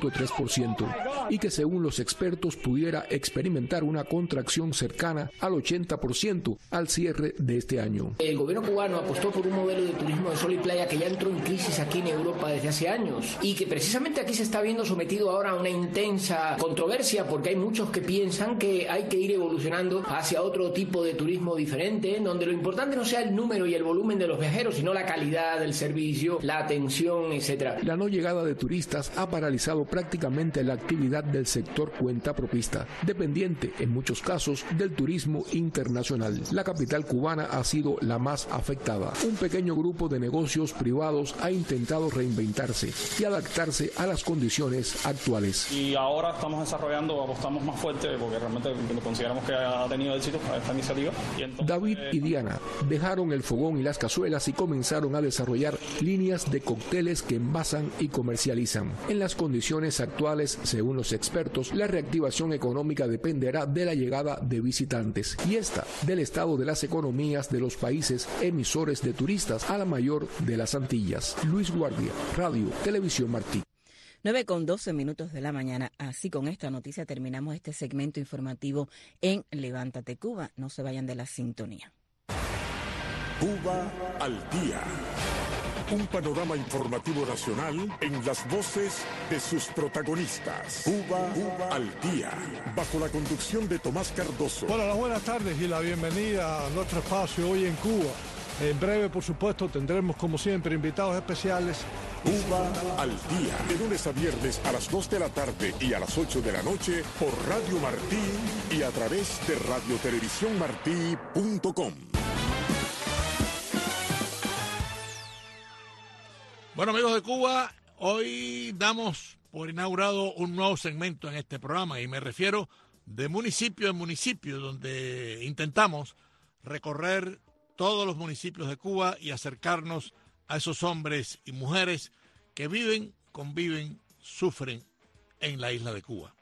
9.3% y que, según los expertos, pudiera experimentar una contracción cercana al 80% al cierre de este año. El gobierno cubano apostó por un modelo de turismo de sol y playa que ya entró en crisis aquí en Europa desde hace años y que precisamente aquí se está viendo sometido ahora a una intensa controversia, porque hay muchos que piensan que hay que ir evolucionando hacia otro tipo de turismo diferente, donde lo importante no sea el número y el volumen de los viajeros, sino la calidad del servicio, la atención, etc. La no llegada de turistas ha paralizado prácticamente la actividad del sector cuentapropista, dependiente en muchos casos del turismo internacional. La capital cubana ha sido la más afectada. Un pequeño grupo de negocios privados ha intentado reinventarse y adaptarse a las condiciones actuales. Y ahora estamos desarrollando, apostamos más fuerte, porque realmente consideramos que ha tenido éxito a esta iniciativa. David y Diana dejaron el fogón y las cazuelas y comenzaron a desarrollar líneas de cócteles que envasan y comercializan. En las condiciones actuales, según los expertos, la reactivación económica dependerá de la llegada de visitantes y esta del estado de las economías de los países emisores de turistas a la mayor de las Antillas. Luis Guardia, Radio Televisión Martí. 9:12 de la mañana. Así, con esta noticia terminamos este segmento informativo en Levántate Cuba. No se vayan de la sintonía. Cuba al día. Un panorama informativo nacional en las voces de sus protagonistas. Cuba al día. Bajo la conducción de Tomás Cardoso. Hola, las buenas tardes y la bienvenida a nuestro espacio hoy en Cuba. En breve, por supuesto, tendremos como siempre invitados especiales. Cuba al día, de lunes a viernes a las 2 de la tarde y a las 8 de la noche por Radio Martí y a través de radiotelevisiónmartí.com. Bueno, amigos de Cuba, hoy damos por inaugurado un nuevo segmento en este programa y me refiero de municipio en municipio, donde intentamos recorrer todos los municipios de Cuba y acercarnos a esos hombres y mujeres que viven, conviven, sufren en la isla de Cuba.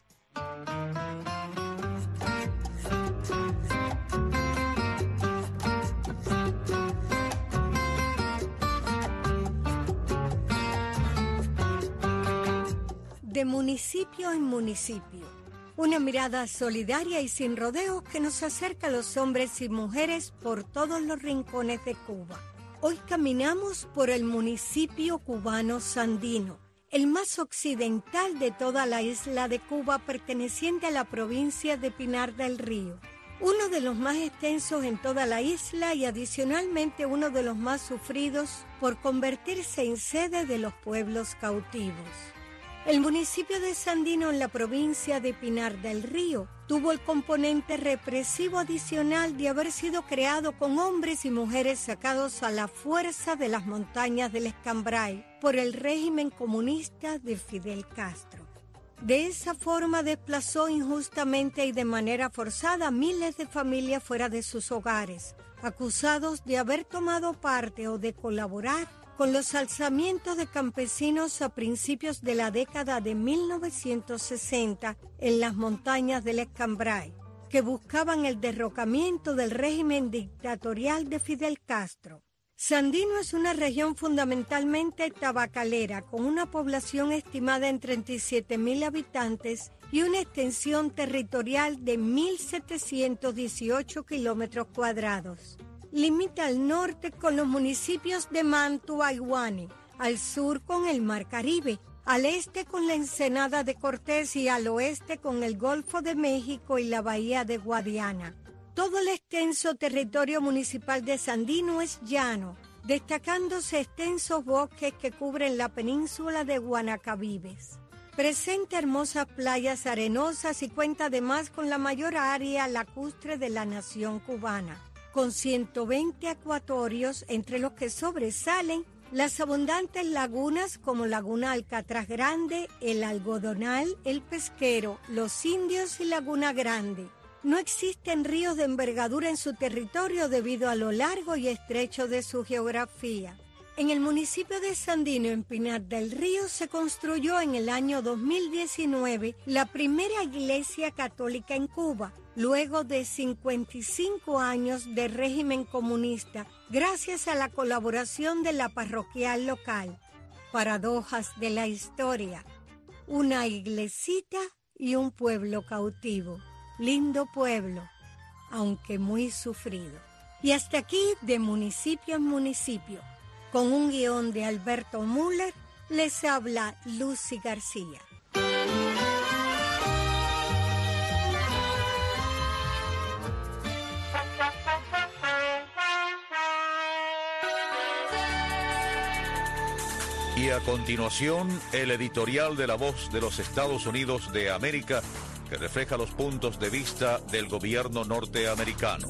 De municipio en municipio, una mirada solidaria y sin rodeos que nos acerca a los hombres y mujeres por todos los rincones de Cuba. Hoy caminamos por el municipio cubano Sandino, el más occidental de toda la isla de Cuba, perteneciente a la provincia de Pinar del Río. Uno de los más extensos en toda la isla y adicionalmente uno de los más sufridos por convertirse en sede de los pueblos cautivos. El municipio de Sandino, en la provincia de Pinar del Río, tuvo el componente represivo adicional de haber sido creado con hombres y mujeres sacados a la fuerza de las montañas del Escambray por el régimen comunista de Fidel Castro. De esa forma desplazó injustamente y de manera forzada a miles de familias fuera de sus hogares, acusados de haber tomado parte o de colaborar con los alzamientos de campesinos a principios de la década de 1960 en las montañas del Escambray, que buscaban el derrocamiento del régimen dictatorial de Fidel Castro. Sandino es una región fundamentalmente tabacalera, con una población estimada en 37.000 habitantes y una extensión territorial de 1.718 kilómetros cuadrados. Limita al norte con los municipios de Mantua y Guane, al sur con el Mar Caribe, al este con la Ensenada de Cortés y al oeste con el Golfo de México y la Bahía de Guadiana. Todo el extenso territorio municipal de Sandino es llano, destacándose extensos bosques que cubren la península de Guanacabibes. Presenta hermosas playas arenosas y cuenta además con la mayor área lacustre de la nación cubana, con 120 acuatorios, entre los que sobresalen las abundantes lagunas como Laguna Alcatraz Grande, el Algodonal, el Pesquero, Los Indios y Laguna Grande. No existen ríos de envergadura en su territorio debido a lo largo y estrecho de su geografía. En el municipio de Sandino, en Pinar del Río, se construyó en el año 2019 la primera iglesia católica en Cuba, luego de 55 años de régimen comunista, gracias a la colaboración de la parroquial local. Paradojas de la historia. Una iglesita y un pueblo cautivo. Lindo pueblo, aunque muy sufrido. Y hasta aquí, de municipio en municipio, con un guión de Alberto Müller, les habla Lucy García. Y a continuación, el editorial de La Voz de los Estados Unidos de América, que refleja los puntos de vista del gobierno norteamericano.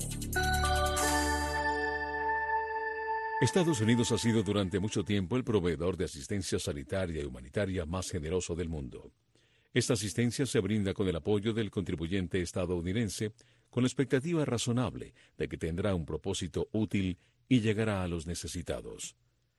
Estados Unidos ha sido durante mucho tiempo el proveedor de asistencia sanitaria y humanitaria más generoso del mundo. Esta asistencia se brinda con el apoyo del contribuyente estadounidense, con la expectativa razonable de que tendrá un propósito útil y llegará a los necesitados.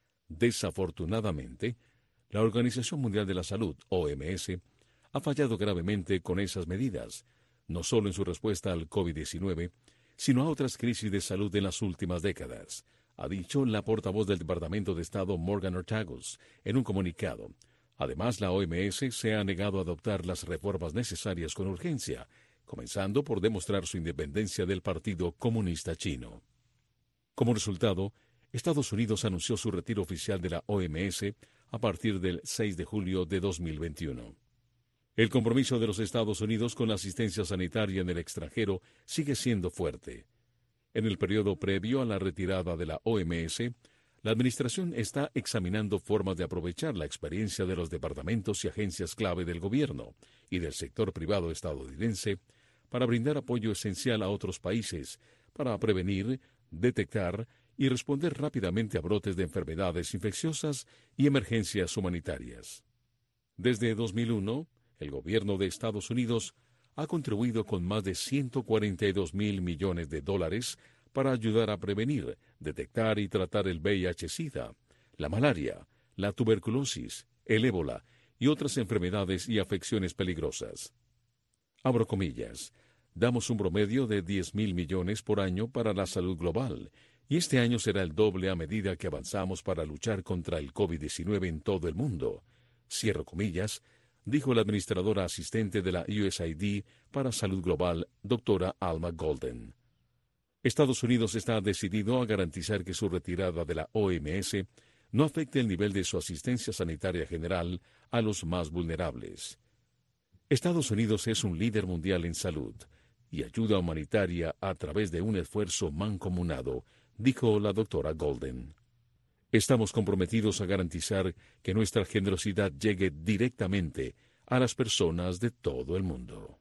Desafortunadamente, la Organización Mundial de la Salud, OMS, ha fallado gravemente con esas medidas, no solo en su respuesta al COVID-19, sino a otras crisis de salud en las últimas décadas, ha dicho la portavoz del Departamento de Estado Morgan Ortagus en un comunicado. Además, la OMS se ha negado a adoptar las reformas necesarias con urgencia, comenzando por demostrar su independencia del Partido Comunista Chino. Como resultado, Estados Unidos anunció su retiro oficial de la OMS a partir del 6 de julio de 2021. El compromiso de los Estados Unidos con la asistencia sanitaria en el extranjero sigue siendo fuerte. En el periodo previo a la retirada de la OMS, la Administración está examinando formas de aprovechar la experiencia de los departamentos y agencias clave del gobierno y del sector privado estadounidense para brindar apoyo esencial a otros países, para prevenir, detectar y responder rápidamente a brotes de enfermedades infecciosas y emergencias humanitarias. Desde 2001, el gobierno de Estados Unidos ha contribuido con más de $142.000 millones para ayudar a prevenir, detectar y tratar el VIH-Sida, la malaria, la tuberculosis, el ébola y otras enfermedades y afecciones peligrosas. Abro comillas, damos un promedio de $10.000 millones por año para la salud global, y este año será el doble a medida que avanzamos para luchar contra el COVID-19 en todo el mundo. Cierro comillas, dijo la administradora asistente de la USAID para Salud Global, doctora Alma Golden. Estados Unidos está decidido a garantizar que su retirada de la OMS no afecte el nivel de su asistencia sanitaria general a los más vulnerables. Estados Unidos es un líder mundial en salud y ayuda humanitaria a través de un esfuerzo mancomunado, dijo la doctora Golden. Estamos comprometidos a garantizar que nuestra generosidad llegue directamente a las personas de todo el mundo.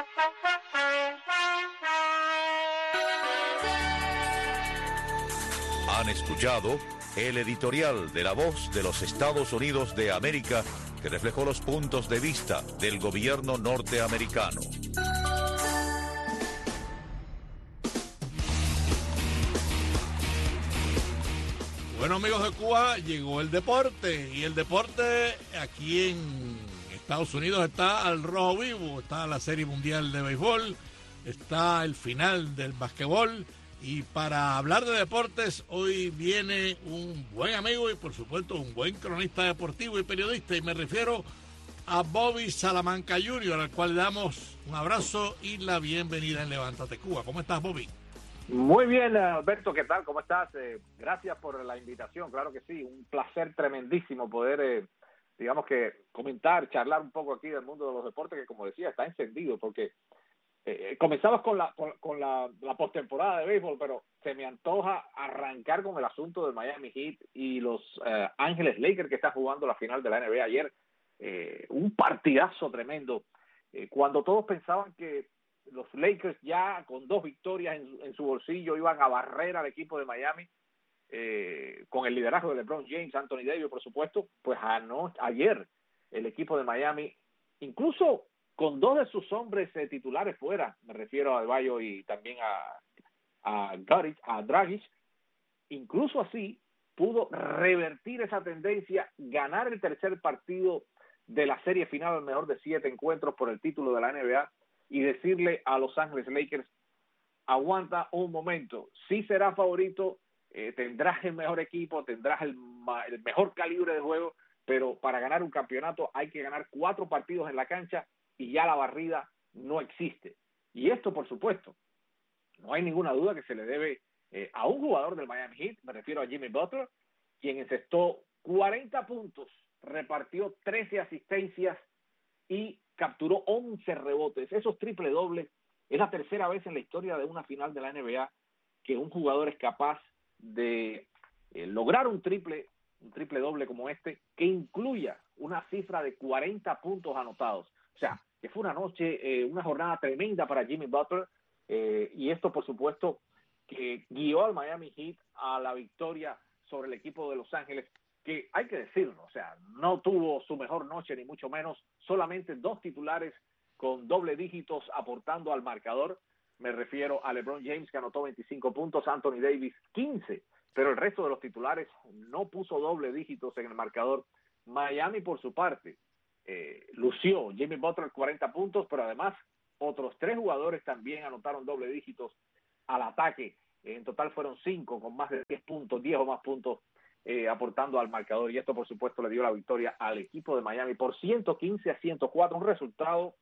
Han escuchado el editorial de La Voz de los Estados Unidos de América, que reflejó los puntos de vista del gobierno norteamericano. Bueno, amigos de Cuba, llegó el deporte, y el deporte aquí en Estados Unidos está al rojo vivo. Está la Serie Mundial de Béisbol, está el final del basquetbol Y para hablar de deportes, hoy viene un buen amigo y por supuesto un buen cronista deportivo y periodista, y me refiero a Bobby Salamanca Jr., al cual le damos un abrazo y la bienvenida en Levántate Cuba. ¿Cómo estás, Bobby? Muy bien, Alberto, ¿qué tal? ¿Cómo estás? Gracias por la invitación, claro que sí, un placer tremendísimo poder, digamos que comentar, charlar un poco aquí del mundo de los deportes, que como decía, está encendido, porque comenzamos con la postemporada de béisbol, pero se me antoja arrancar con el asunto del Miami Heat y los Ángeles Lakers, que están jugando la final de la NBA ayer. Un partidazo tremendo. Cuando todos pensaban que los Lakers ya con 2 victorias en su bolsillo iban a barrer al equipo de Miami, con el liderazgo de LeBron James, Anthony Davis, por supuesto, pues ayer el equipo de Miami, incluso con 2 de sus hombres titulares fuera, me refiero a Adebayo y también a Dragic, incluso así pudo revertir esa tendencia, ganar el tercer partido de la serie final al mejor de 7 encuentros por el título de la NBA y decirle a Los Ángeles Lakers: aguanta un momento, sí será favorito, tendrás el mejor equipo, tendrás el mejor calibre de juego, pero para ganar un campeonato hay que ganar 4 partidos en la cancha y ya la barrida no existe. Y esto, por supuesto, no hay ninguna duda que se le debe a un jugador del Miami Heat, me refiero a Jimmy Butler, quien encestó 40 puntos, repartió 13 asistencias y capturó 11 rebotes. Esos triple dobles es la tercera vez en la historia de una final de la NBA que un jugador es capaz de lograr un triple doble como este, que incluya una cifra de 40 puntos anotados. O sea, que fue una noche, una jornada tremenda para Jimmy Butler, y esto, por supuesto, que guió al Miami Heat a la victoria sobre el equipo de Los Ángeles, que hay que decirlo, o sea, no tuvo su mejor noche, ni mucho menos, solamente 2 titulares con doble dígitos aportando al marcador. Me refiero a LeBron James, que anotó 25 puntos, Anthony Davis 15, pero el resto de los titulares no puso doble dígitos en el marcador. Miami, por su parte, lució Jimmy Butler 40 puntos, pero además otros 3 jugadores también anotaron doble dígitos al ataque. En total fueron 5 con más de 10 puntos, 10 o más puntos aportando al marcador, y esto por supuesto le dio la victoria al equipo de Miami por 115-104, un resultado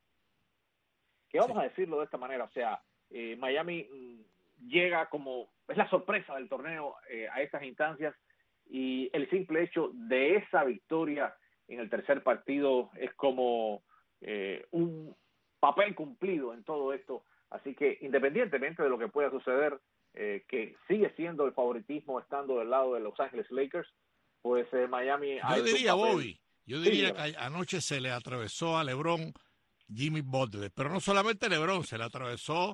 que vamos a decirlo de esta manera, o sea, Miami llega como, es la sorpresa del torneo a estas instancias, y el simple hecho de esa victoria en el tercer partido es como un papel cumplido en todo esto. Así que independientemente de lo que pueda suceder, que sigue siendo el favoritismo estando del lado de Los Ángeles Lakers, pues Miami... Yo diría, Bobby, que anoche se le atravesó a LeBron Jimmy Butler, pero no solamente LeBron, se le atravesó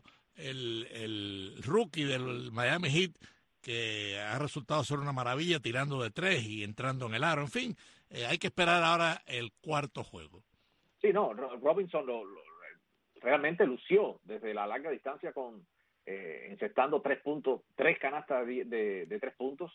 el rookie del Miami Heat, que ha resultado ser una maravilla tirando de 3 y entrando en el aro. En fin, hay que esperar ahora el cuarto juego. Sí, no, Robinson realmente lució desde la larga distancia con encestando 3 puntos, 3 canastas de 3 puntos,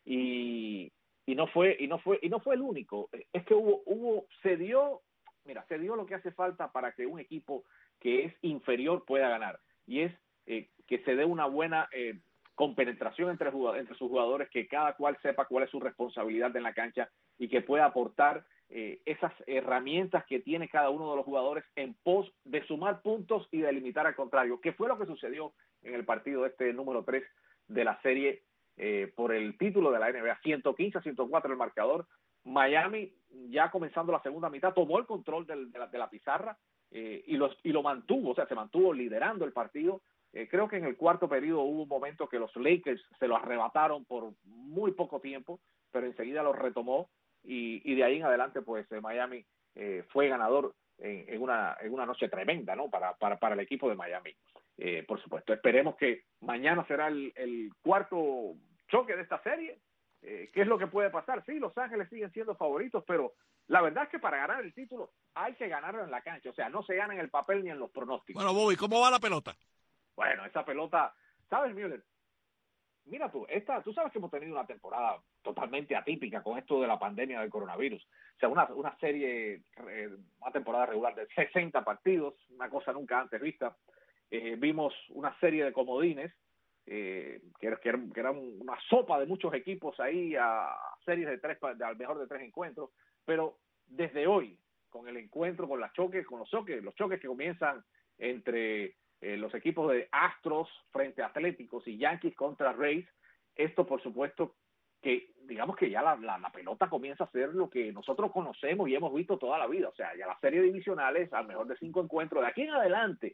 y no fue el único. Es que se dio lo que hace falta para que un equipo que es inferior pueda ganar, y es que se dé una buena compenetración entre sus jugadores, que cada cual sepa cuál es su responsabilidad en la cancha y que pueda aportar esas herramientas que tiene cada uno de los jugadores en pos de sumar puntos y de limitar al contrario, que fue lo que sucedió en el partido número 3 de la serie por el título de la NBA. 115-104 el marcador. Miami, ya comenzando la segunda mitad, tomó el control de la pizarra y lo mantuvo, o sea, se mantuvo liderando el partido. Creo que en el cuarto periodo hubo un momento que los Lakers se lo arrebataron por muy poco tiempo, pero enseguida lo retomó, y de ahí en adelante pues Miami fue ganador en una noche tremenda, ¿no? para el equipo de Miami. Por supuesto, esperemos que mañana será el cuarto choque de esta serie. ¿Qué es lo que puede pasar? Sí, Los Ángeles siguen siendo favoritos, pero la verdad es que para ganar el título hay que ganarlo en la cancha, o sea, no se gana en el papel ni en los pronósticos. Bueno, Bobby, ¿cómo va la pelota? Bueno, esa pelota, ¿sabes, Müller? Mira tú sabes que hemos tenido una temporada totalmente atípica con esto de la pandemia del coronavirus. O sea, una serie, una temporada regular de 60 partidos, una cosa nunca antes vista. Vimos una serie de comodines, era una sopa de muchos equipos ahí, a series de 3, al mejor de 3 encuentros, pero desde hoy, con el encuentro, con los choques que comienzan entre los equipos de Astros frente a Atléticos y Yankees contra Rays, esto por supuesto que digamos que ya la pelota comienza a ser lo que nosotros conocemos y hemos visto toda la vida, o sea, ya las series divisionales al mejor de 5 encuentros, de aquí en adelante,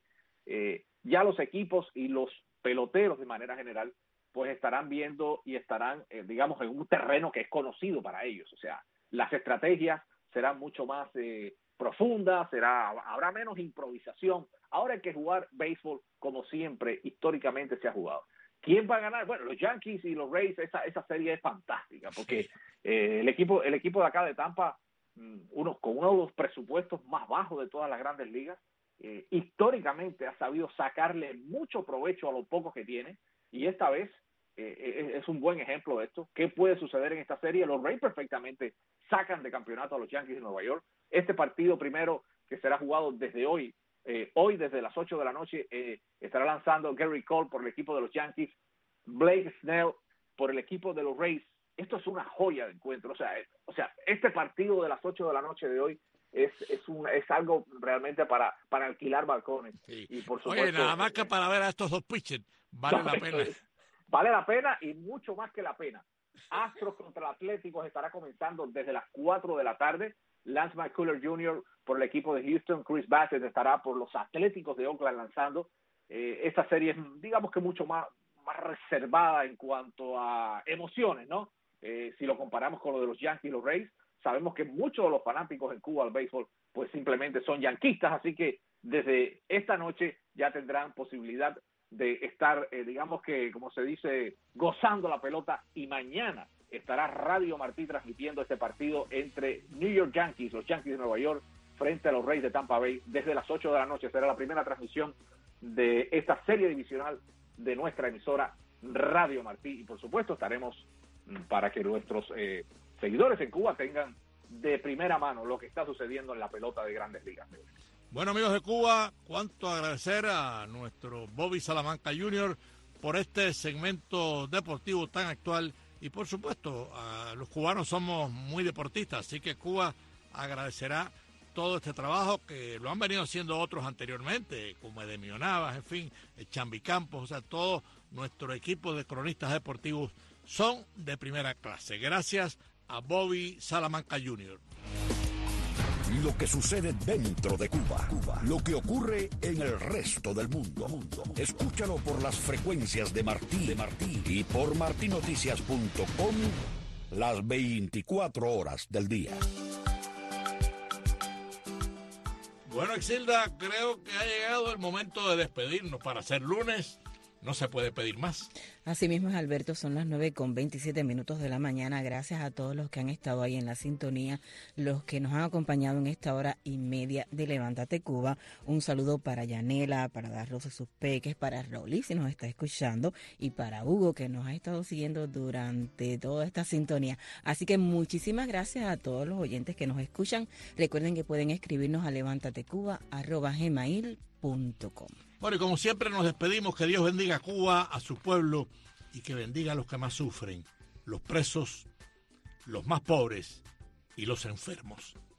ya los equipos y los peloteros de manera general, pues estarán viendo y estarán, digamos, en un terreno que es conocido para ellos, o sea, las estrategias serán mucho más profundas, habrá menos improvisación. Ahora hay que jugar béisbol como siempre, históricamente se ha jugado. ¿Quién va a ganar? Bueno, los Yankees y los Rays, esa serie es fantástica, porque el equipo de acá de Tampa, con uno de los presupuestos más bajos de todas las grandes ligas, históricamente ha sabido sacarle mucho provecho a lo poco que tiene, y esta vez es un buen ejemplo de esto. ¿Qué puede suceder en esta serie? Los Rays perfectamente sacan de campeonato a los Yankees de Nueva York. Este partido primero, que será jugado desde hoy desde las 8 de la noche, estará lanzando Gary Cole por el equipo de los Yankees, Blake Snell por el equipo de los Rays. Esto es una joya de encuentro. O sea, este partido de las 8 de la noche de hoy es algo realmente para alquilar balcones. Sí. Y por supuesto, oye, nada más que para ver a estos dos pitchers, vale la pena. Vale la pena y mucho más que la pena. Astros contra Atléticos estará comenzando desde las 4 de la tarde. Lance McCullers Jr. por el equipo de Houston, Chris Bassett estará por los Atléticos de Oakland lanzando. Esta serie es, digamos que mucho más reservada en cuanto a emociones, ¿no? Si lo comparamos con lo de los Yankees y los Rays, sabemos que muchos de los fanáticos en Cuba al béisbol pues simplemente son yanquistas, así que desde esta noche ya tendrán posibilidad de estar, digamos que, como se dice, gozando la pelota, y mañana estará Radio Martí transmitiendo este partido entre New York Yankees, los Yankees de Nueva York, frente a los Rays de Tampa Bay, desde las 8 de la noche. Será la primera transmisión de esta serie divisional de nuestra emisora Radio Martí, y por supuesto estaremos para que nuestros seguidores en Cuba tengan de primera mano lo que está sucediendo en la pelota de Grandes Ligas. Bueno, amigos de Cuba, cuánto agradecer a nuestro Bobby Salamanca Jr. por este segmento deportivo tan actual, y por supuesto, los cubanos somos muy deportistas, así que Cuba agradecerá todo este trabajo que lo han venido haciendo otros anteriormente, como Edemio Navas, en fin, Chambi Campos, o sea, todo nuestro equipo de cronistas deportivos son de primera clase. Gracias a Bobby Salamanca Jr. Lo que sucede dentro de Cuba, lo que ocurre en el resto del mundo. Escúchalo por las frecuencias de Martí y por martinoticias.com las 24 horas del día. Bueno, Exilda, creo que ha llegado el momento de despedirnos. Para ser lunes no se puede pedir más. Así mismo es, Alberto, son las 9:27 de la mañana. Gracias a todos los que han estado ahí en la sintonía, los que nos han acompañado en esta hora y media de Levántate Cuba. Un saludo para Yanela, para Darrosa sus peques, para Rolly, si nos está escuchando, y para Hugo, que nos ha estado siguiendo durante toda esta sintonía. Así que muchísimas gracias a todos los oyentes que nos escuchan. Recuerden que pueden escribirnos a levantatecuba@gmail.com. Bueno, y como siempre nos despedimos. Que Dios bendiga a Cuba, a su pueblo, y que bendiga a los que más sufren, los presos, los más pobres y los enfermos.